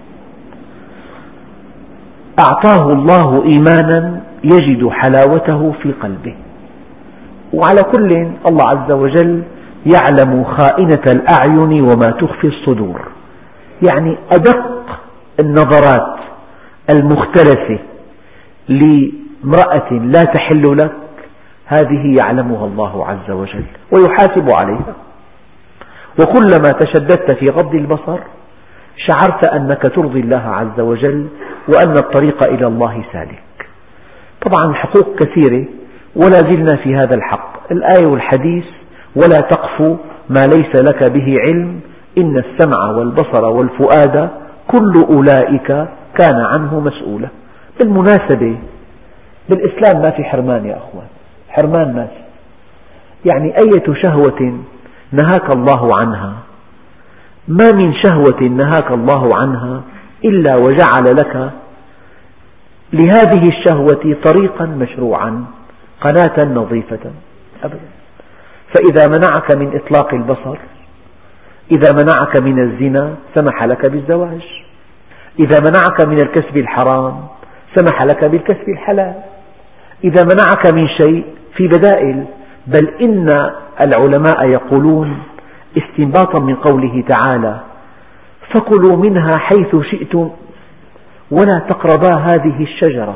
أعطاه الله إيمانا يجد حلاوته في قلبه، وعلى كل الله عز وجل يعلم خائنة الأعين وما تخفي الصدور، يعني أدق النظرات المختلفة لامرأة لا تحل لك هذه يعلمها الله عز وجل ويحاسب عليها. وكلما تشددت في غض البصر شعرت أنك ترضي الله عز وجل وأن الطريق إلى الله سالك. طبعا الحقوق كثيرة ولا زلنا في هذا الحق، الآية والحديث: ولا تقف ما ليس لك به علم إن السمع والبصر والفؤاد كل أولئك كان عنه مسؤولا. بالمناسبة بالإسلام ما في حرمان يا أخوان، حرمان ما في، يعني أية شهوة نهاك الله عنها، ما من شهوة نهاك الله عنها إلا وجعل لك لهذه الشهوة طريقا مشروعا، قناة نظيفة أبدا. فإذا منعك من إطلاق البصر، إذا منعك من الزنا سمح لك بالزواج، إذا منعك من الكسب الحرام سمح لك بالكسب الحلال، إذا منعك من شيء في بدائل. بل إن العلماء يقولون استنباطا من قوله تعالى: فكلوا منها حيث شئتم ولا تقربا هذه الشجرة،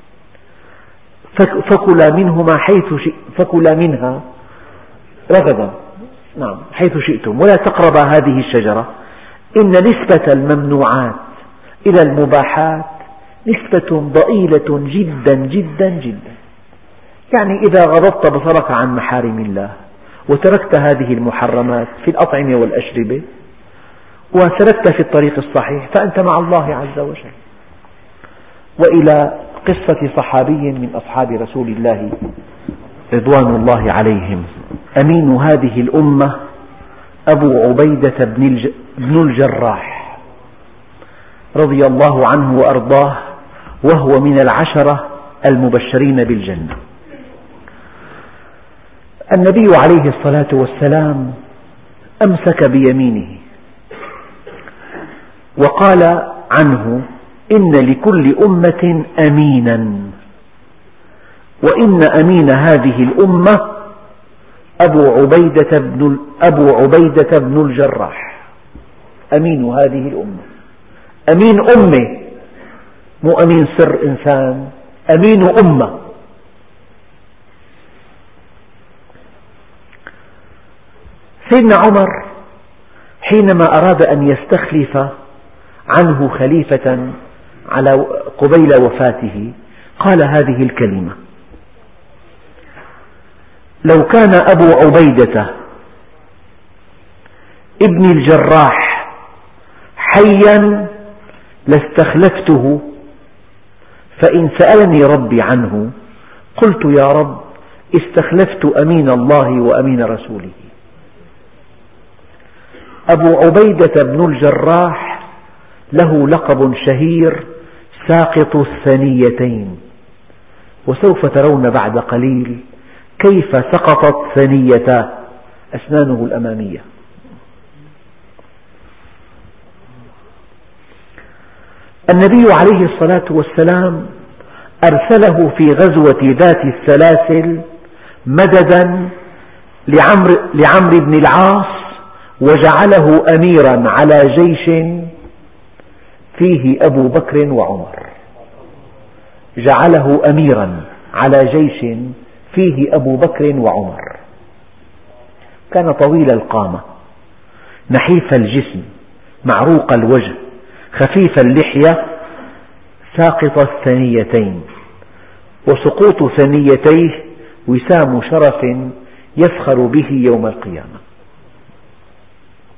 فكلا منهما حيث شئ فكلا منها رغدا، نعم حيث شئتم ولا تقربا هذه الشجرة. إن نسبة الممنوعات إلى المباحات نسبة ضئيلة جدا جدا جدا. يعني إذا غضضت بصرك عن محارم الله وتركت هذه المحرمات في الأطعمة والأشربة وسلكت في الطريق الصحيح فأنت مع الله عز وجل. وإلى قصة صحابي من أصحاب رسول الله رضوان الله عليهم، أمين هذه الأمة أبو عبيدة بن الجراح رضي الله عنه وأرضاه، وهو من العشرة المبشرين بالجنة. النبي عليه الصلاة والسلام أمسك بيمينه وقال عنه: إن لكل أمة أمينا، وإن أمين هذه الأمة أبو عبيدة بن, أبو عبيدة بن الجراح. أمين هذه الأمة، أمين أمة، مو أمين سر إنسان، أمين أمة. سيدنا عمر حينما أراد أن يستخلف عنه خليفة على قبيل وفاته قال هذه الكلمة: لو كان أبو عبيدة ابن الجراح حيا لاستخلفته، فإن سألني ربي عنه قلت يا رب استخلفت أمين الله وأمين رسوله. أبو عبيدة بن الجراح له لقب شهير: ساقط الثنيتين، وسوف ترون بعد قليل كيف سقطت ثنيتاه أسنانه الأمامية. النبي عليه الصلاة والسلام أرسله في غزوة ذات السلاسل مددا لعمرو بن العاص، وجعله أميرا على جيش فيه أبو بكر وعمر. جعله أميرا على جيش فيه أبو بكر وعمر. كان طويل القامة، نحيف الجسم، معروق الوجه، خفيف اللحية، ساقط الثنيتين، وسقوط ثنيتيه وسام شرف يفخر به يوم القيامة.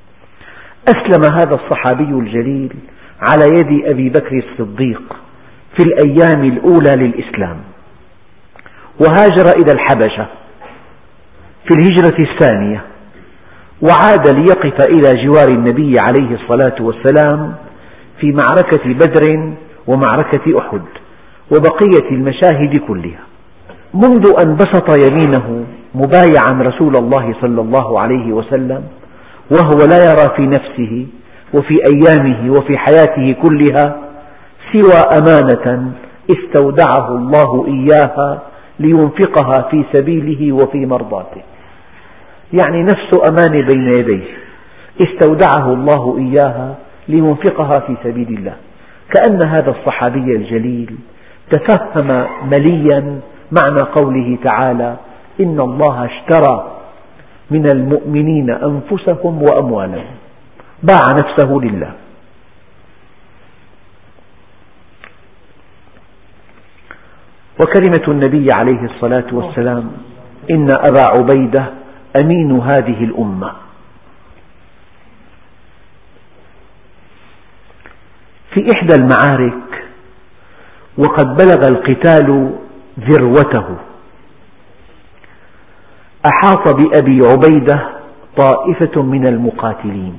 أسلم هذا الصحابي الجليل على يد أبي بكر الصديق في الأيام الأولى للإسلام، وهاجر إلى الحبشة في الهجرة الثانية، وعاد ليقف إلى جوار النبي عليه الصلاة والسلام في معركة بدر ومعركة أحد وبقية المشاهد كلها. منذ أن بسط يمينه مبايعا رسول الله صلى الله عليه وسلم وهو لا يرى في نفسه وفي أيامه وفي حياته كلها سوى أمانة استودعه الله إياها لينفقها في سبيله وفي مرضاته، يعني نفسه أمانة بين يديه استودعه الله إياها لينفقها في سبيل الله. كأن هذا الصحابي الجليل تفهم مليا معنى قوله تعالى: إن الله اشترى من المؤمنين أنفسهم وأموالهم، باع نفسه لله. وكلمة النبي عليه الصلاة والسلام: إن أبا عبيدة أمين هذه الأمة. في إحدى المعارك وقد بلغ القتال ذروته أحاط بأبي عبيدة طائفة من المقاتلين،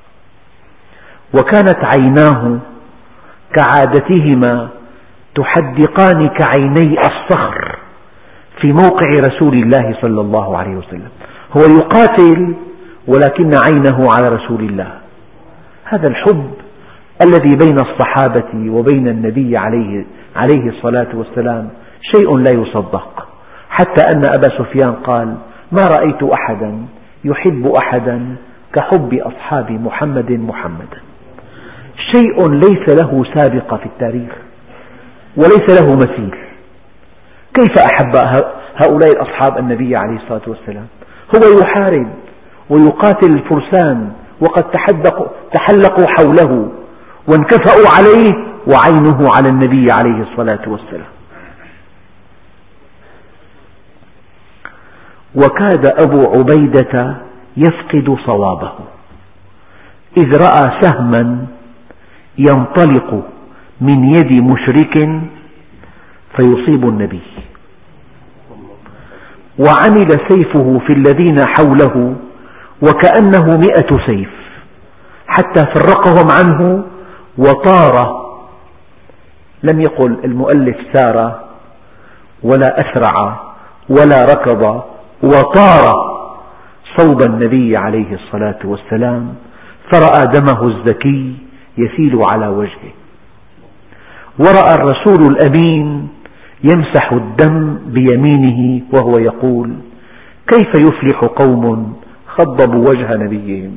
وكانت عيناه كعادتهما تحدقان كعيني الصخر في موقع رسول الله صلى الله عليه وسلم. هو يقاتل ولكن عينه على رسول الله. هذا الحب الذي بين الصحابة وبين النبي عليه, عليه الصلاة والسلام شيء لا يصدق، حتى أن أبا سفيان قال: ما رأيت أحدا يحب أحدا كحب أصحاب محمد محمدا. شيء ليس له سابقة في التاريخ وليس له مثيل. كيف أحب هؤلاء الأصحاب النبي عليه الصلاة والسلام؟ هو يحارب ويقاتل الفرسان وقد تحلقوا حوله وانكفأوا عليه وعينه على النبي عليه الصلاة والسلام. وكاد أبو عبيدة يفقد صوابه إذ رأى سهما ينطلق من يد مشرك فيصيب النبي، وعمل سيفه في الذين حوله وكأنه مئة سيف، حتى فرقهم عنه وطار. لم يقل المؤلف سار ولا أسرع ولا ركض، وطار صوب النبي عليه الصلاة والسلام، فرأى دمه الزكي يسيل على وجهه، ورأى الرسول الأمين يمسح الدم بيمينه وهو يقول: كيف يفلح قوم خضبوا وجه نبيهم.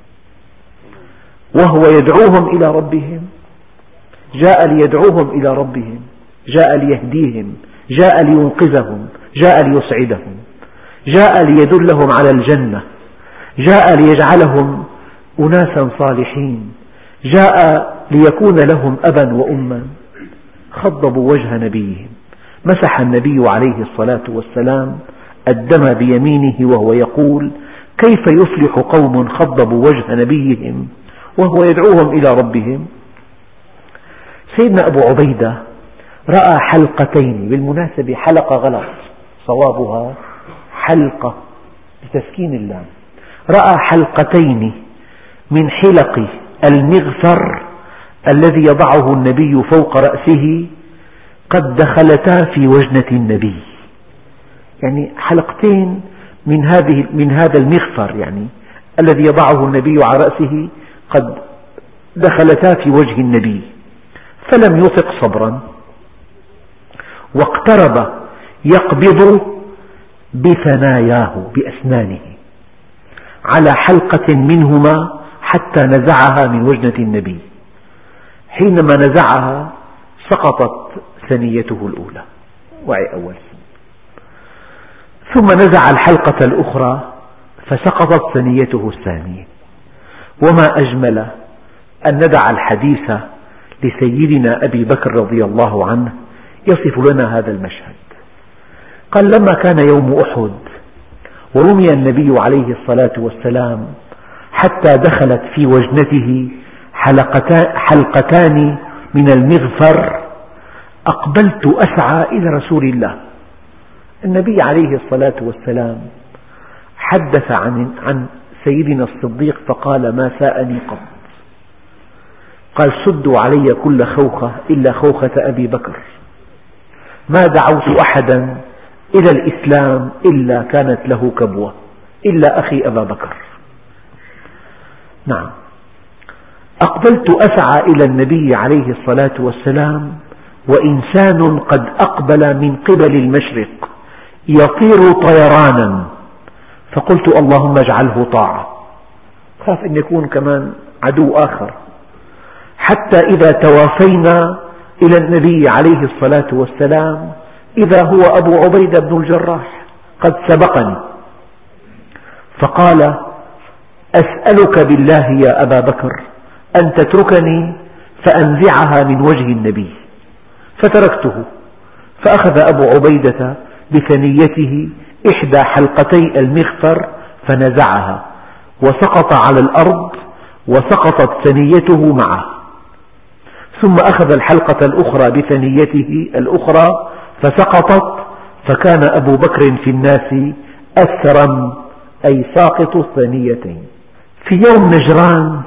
وهو يدعوهم إلى ربهم، جاء ليدعوهم إلى ربهم، جاء ليهديهم، جاء لينقذهم، جاء ليسعدهم، جاء ليدلهم على الجنة، جاء ليجعلهم أناسا صالحين، جاء ليكون لهم أبا وأما. خضبوا وجه نبيهم، مسح النبي عليه الصلاة والسلام الدم بيمينه وهو يقول: كيف يفلح قوم خضبوا وجه نبيهم وهو يدعوهم إلى ربهم. سيدنا أبو عبيدة رأى حلقتين، بالمناسبة حلقة غلط، صوابها حلقة بتسكين اللام، رأى حلقتين من حلق المغفر الذي يضعه النبي فوق رأسه قد دخلتا في وجنة النبي، يعني حلقتين من هذه من هذا المغفر يعني الذي يضعه النبي على رأسه قد دخلتا في وجه النبي، فلم يطق صبرا واقترب يقبض بثناياه بأسنانه على حلقة منهما حتى نزعها من وجنة النبي. حينما نزعها سقطت ثنيته الأولى، وعي أول، ثم نزع الحلقة الأخرى فسقطت ثنيته الثانية. وما أجمل أن ندع الحديث لسيدنا أبي بكر رضي الله عنه يصف لنا هذا المشهد. قال: لما كان يوم أحد ورمي النبي عليه الصلاة والسلام حتى دخلت في وجنته حلقتان من المغفر، أقبلت أسعى إلى رسول الله. النبي عليه الصلاة والسلام حدث عن, عن سيدنا الصديق فقال: ما ساءني قط. قال: سدوا علي كل خوخة إلا خوخة أبي بكر، ما دعوت أحدا إلى الإسلام إلا كانت له كبوة إلا أخي أبا بكر. نعم، أقبلت أسعى إلى النبي عليه الصلاة والسلام وإنسان قد أقبل من قبل المشرق يطير طيرانا، فقلت: اللهم اجعله طاعة، خاف أن يكون كمان عدو آخر. حتى إذا توافينا إلى النبي عليه الصلاة والسلام إذا هو أبو عبيدة بن الجراح قد سبقني، فقال: أسألك بالله يا أبا بكر أن تتركني فأنزعها من وجه النبي. فتركته، فأخذ أبو عبيدة بثنيته إحدى حلقتي المغفر فنزعها وسقط على الأرض وسقطت ثنيته معه، ثم أخذ الحلقة الأخرى بثنيته الأخرى فسقطت، فكان أبو بكر في الناس أثرم، أي ساقط الثنيتين. في يوم نجران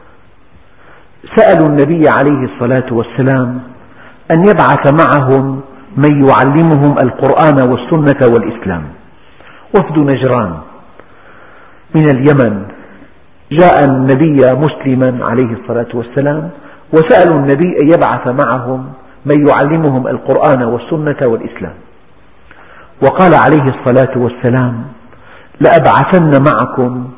سألوا النبي عليه الصلاة والسلام أن يبعث معهم من يعلمهم القرآن والسنة والإسلام. وفد نجران من اليمن جاء النبي مسلما عليه الصلاة والسلام وسألوا النبي أن يبعث معهم من يعلمهم القرآن والسنة والإسلام، وقال عليه الصلاة والسلام: لأبعثن معكم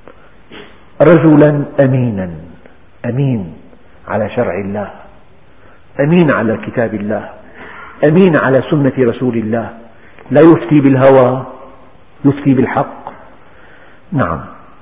رجلا أمينا، أمين على شرع الله، أمين على كتاب الله، أمين على سنة رسول الله، لا يفتي بالهوى، يفتي بالحق. نعم،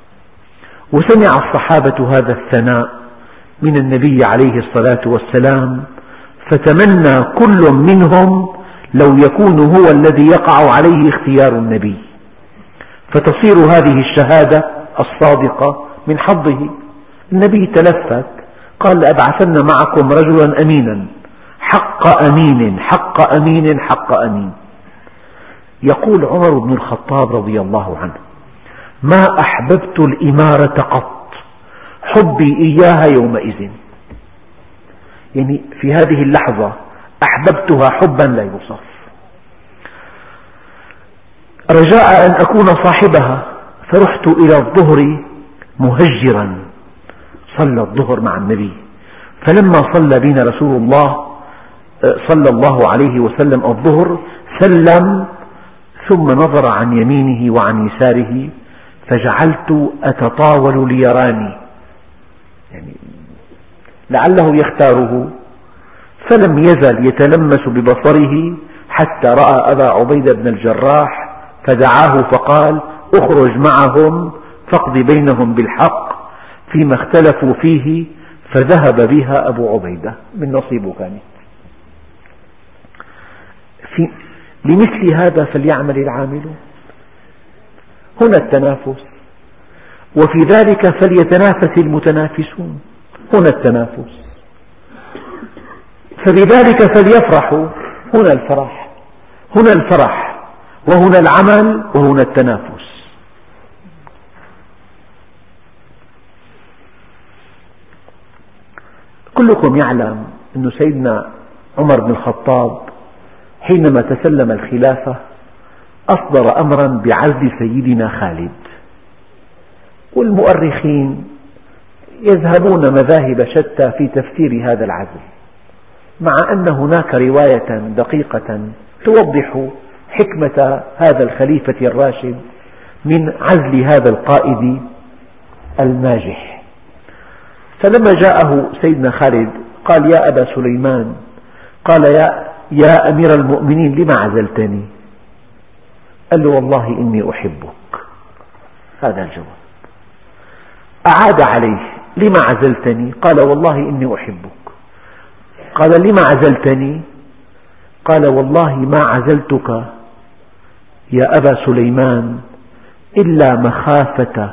وسمع الصحابة هذا الثناء من النبي عليه الصلاة والسلام، فتمنى كل منهم لو يكون هو الذي يقع عليه اختيار النبي، فتصير هذه الشهادة الصادقة من حظه. النبي تلفت قال: لأبعثن معكم رجلا أمينا، حق أمين حق أمين حق أمين. يقول عمر بن الخطاب رضي الله عنه: ما أحببت الإمارة قط، حبي إياها يومئذ، يعني في هذه اللحظة أحببتها حبا لا يوصف، رجاء أن أكون صاحبها، فرحت إلى الظهر مهجرا، صلى الظهر مع النبي، فلما صلى بنا رسول الله صلى الله عليه وسلم الظهر سلم، ثم نظر عن يمينه وعن يساره، فجعلت أتطاول ليراني، يعني لعله يختاره، فلم يزل يتلمس ببصره حتى رأى أبا عبيدة بن الجراح فدعاه فقال: اخرج معهم فاقض بينهم بالحق فيما اختلفوا فيه، فذهب بها أبو عبيدة من نصيبه كانت. في لمثل هذا فليعمل العاملون. هنا التنافس، وفي ذلك فليتنافس المتنافسون. هنا التنافس، فبذلك فليفرحوا. هنا الفرح، هنا الفرح، وهنا العمل، وهنا التنافس. كلكم يعلم أن سيدنا عمر بن الخطاب حينما تسلم الخلافة أصدر أمرا بعزل سيدنا خالد، والمؤرخين يذهبون مذاهب شتى في تفسير هذا العزل، مع أن هناك رواية دقيقة توضح حكمة هذا الخليفة الراشد من عزل هذا القائد الناجح. فلما جاءه سيدنا خالد قال: يا أبا سليمان، قال: يا, يا أمير المؤمنين، لما عزلتني؟ قال له: والله إني أحبك. هذا الجواب. أعاد عليه: لما عزلتني؟ قال: والله إني أحبك. قال: لما عزلتني؟ قال: والله ما عزلتك يا أبا سليمان إلا مخافة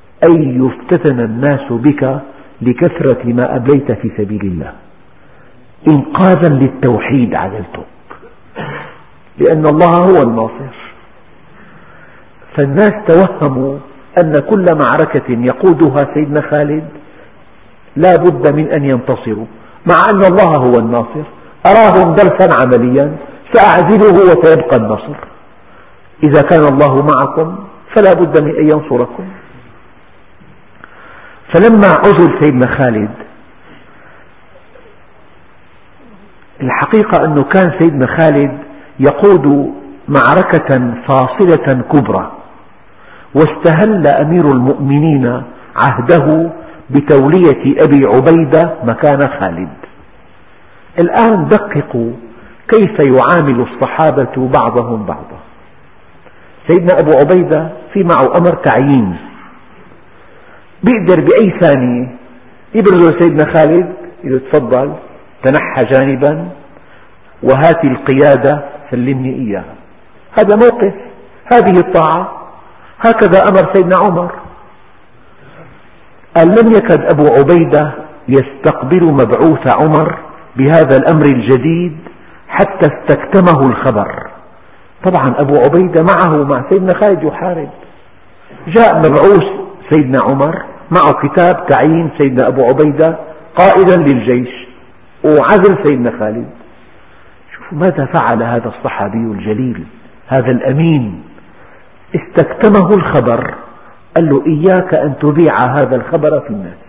أن يفتتن الناس بك لكثرة ما أبليت في سبيل الله. إنقاذا للتوحيد عدلتك، لأن الله هو الناصر. فالناس توهموا أن كل معركة يقودها سيدنا خالد لا بد من أن ينتصروا، مع أن الله هو الناصر. أراهم درسا عمليا: سأعزله وسيبقى النصر. إذا كان الله معكم فلا بد من أن ينصركم. فلما عزل سيدنا خالد، الحقيقة أنه كان سيدنا خالد يقود معركة فاصلة كبرى، واستهل أمير المؤمنين عهده بتولية أبي عبيدة مكان خالد. الآن دققوا كيف يعامل الصحابة بعضهم بعضا. سيدنا أبو عبيدة في معه أمر تعيين، بيقدر بأي ثانية يبرز سيدنا خالد يقول تفضل تنحى جانبا وهات القيادة سلمني إياها. هذا موقف، هذه الطاعة. هكذا أمر سيدنا عمر. قال لم يكد أبو عبيدة يستقبل مبعوث عمر بهذا الأمر الجديد حتى استكتمه الخبر. طبعا أبو عبيدة معه مع سيدنا خالد يحارب. جاء مبعوث سيدنا عمر معه كتاب تعيين سيدنا أبو عبيدة قائدا للجيش وعزل سيدنا خالد. شوفوا ماذا فعل هذا الصحابي الجليل، هذا الأمين. استكتمه الخبر، قال له إياك أن تذيع هذا الخبر في الناس،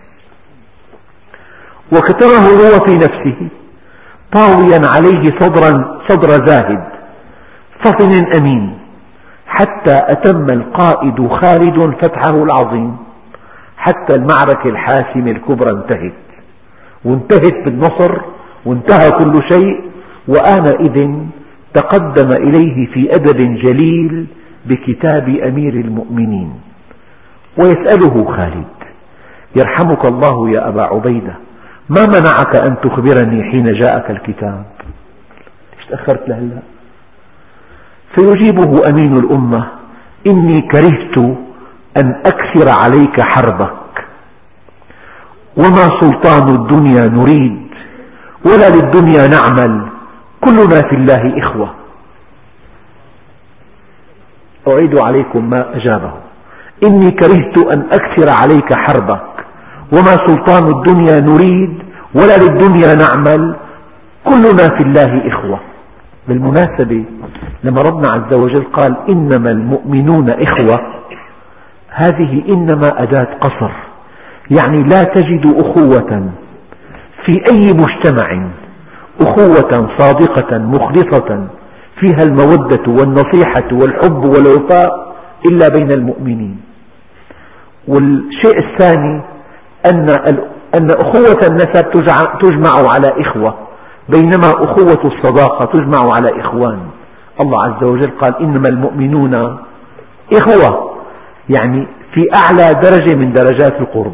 وكتمه هو في نفسه طاويا عليه صدرا صدر زاهد فطن أمين، حتى أتم القائد خالد فتحه العظيم، حتى المعركة الحاسمة الكبرى انتهت، وانتهت بالنصر وانتهى كل شيء. وآنئذ تقدم إليه في أدب جليل بكتاب أمير المؤمنين ويسأله خالد: يرحمك الله يا أبا عبيدة، ما منعك أن تخبرني حين جاءك الكتاب؟ ليش تأخرت لهلا؟ فيجيبه أمين الأمة: إني كرهت أن أكثر عليك حربك، وما سلطان الدنيا نريد ولا للدنيا نعمل، كلنا في الله إخوة. أعيد عليكم ما أجابه: إني كرهت أن أكثر عليك حربك، وما سلطان الدنيا نريد ولا للدنيا نعمل، كلنا في الله إخوة. بالمناسبة لما ربنا عز وجل قال إنما المؤمنون إخوة، هذه إنما أداة قصر، يعني لا تجد أخوة في أي مجتمع أخوة صادقة مخلصة فيها المودة والنصيحة والحب والوفاء إلا بين المؤمنين. والشيء الثاني أن أن أخوة النسب تجمع على إخوة، بينما أخوة الصداقة تجمع على إخوان. الله عز وجل قال إنما المؤمنون إخوة، يعني في أعلى درجة من درجات القرب.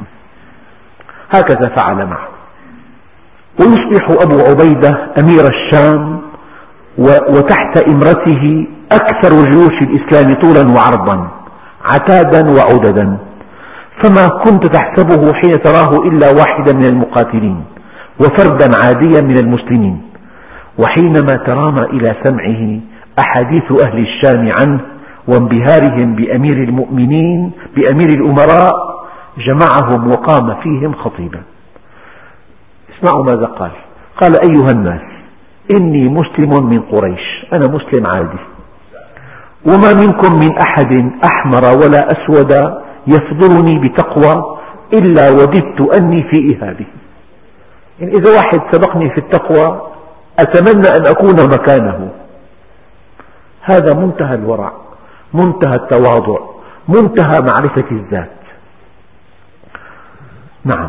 هكذا فعل معه. ويصبح أبو عبيدة أمير الشام، وتحت إمرته أكثر جيوش الإسلام طولا وعرضا، عتادا وعددا، فما كنت تحسبه حين تراه إلا واحدا من المقاتلين وفردا عاديا من المسلمين. وحينما ترامى إلى سمعه أحاديث أهل الشام عنه وانبهارهم بأمير المؤمنين بأمير الأمراء، جمعهم وقام فيهم خطيبا. اسمعوا ماذا قال. قال: أيها الناس، إني مسلم من قريش، أنا مسلم عادي، وما منكم من أحد أحمر ولا أسود يفضلني بتقوى إلا وددت أني في إهابه. يعني إذا واحد سبقني في التقوى أتمنى أن أكون مكانه. هذا منتهى الورع، منتهى التواضع، منتهى معرفة الذات. نعم.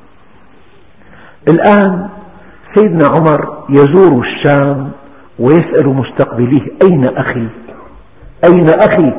الآن سيدنا عمر يزور الشام ويسأل مستقبليه: أين أخي؟ أين أخي؟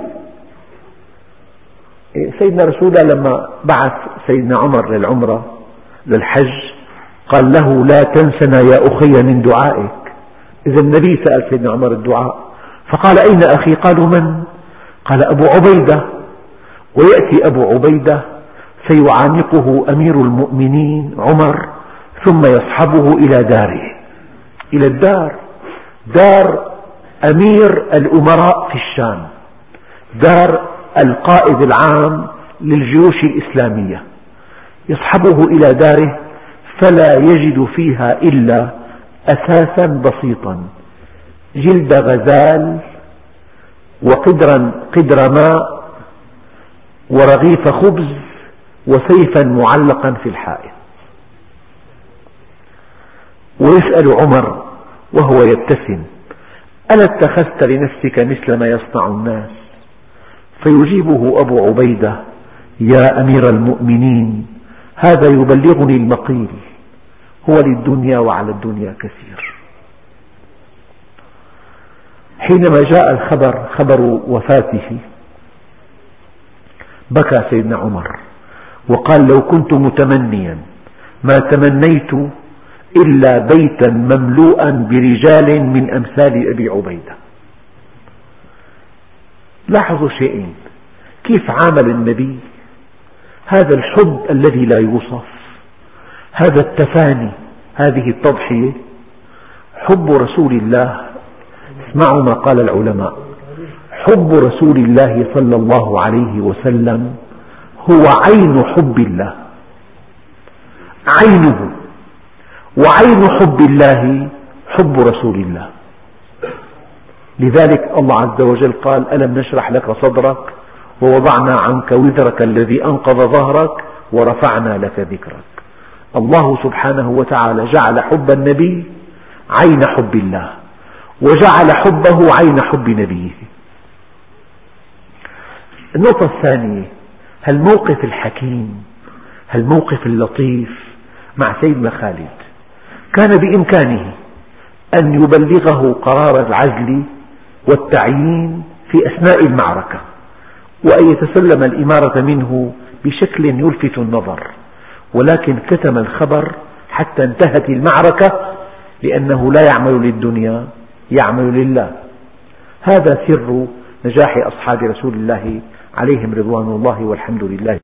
سيدنا رسول الله لما بعث سيدنا عمر للعمرة للحج قال له: لا تنسنا يا أخي من دعائك. إذا النبي سأل سيدنا عمر الدعاء، فقال: أين أخي؟ قالوا: من؟ قال: أبو عبيدة. ويأتي أبو عبيدة فيعانقه أمير المؤمنين عمر ثم يصحبه إلى داره، إلى الدار، دار أمير الأمراء في الشام، دار القائد العام للجيوش الإسلامية، يصحبه إلى داره فلا يجد فيها إلا أثاثا بسيطا، جلد غزال وقدرا قدر ماء ورغيف خبز وسيفا معلقا في الحائط. ويسأل عمر وهو يبتسم: ألا اتخذت لنفسك مثل ما يصنع الناس؟ فيجيبه أبو عبيدة: يا أمير المؤمنين، هذا يبلغني المقيل، هو للدنيا وعلى الدنيا كثير. حينما جاء الخبر، خبر وفاته، بكى سيدنا عمر وقال: لو كنت متمنيا ما تمنيت إلا بيتا مملوءا برجال من أمثال أبي عبيدة. لاحظوا شيئين: كيف عامل النبي هذا الحب الذي لا يوصف، هذا التفاني، هذه التضحية. حب رسول الله، اسمعوا ما قال العلماء: حب رسول الله صلى الله عليه وسلم هو عين حب الله، عينه، وعين حب الله حب رسول الله. لذلك الله عز وجل قال: ألم نشرح لك صدرك ووضعنا عنك وزرك الذي أنقض ظهرك ورفعنا لك ذكرك. الله سبحانه وتعالى جعل حب النبي عين حب الله، وجعل حبه عين حب نبيه. النقطة الثانية: هالموقف الحكيم، هالموقف اللطيف مع سيدنا خالد، كان بإمكانه أن يبلغه قرار العزل والتعيين في أثناء المعركة، وأن يتسلم الإمارة منه بشكل يلفت النظر، ولكن كتم الخبر حتى انتهت المعركة، لأنه لا يعمل للدنيا، يعمل لله. هذا سر نجاح أصحاب رسول الله عليهم رضوان الله والحمد لله.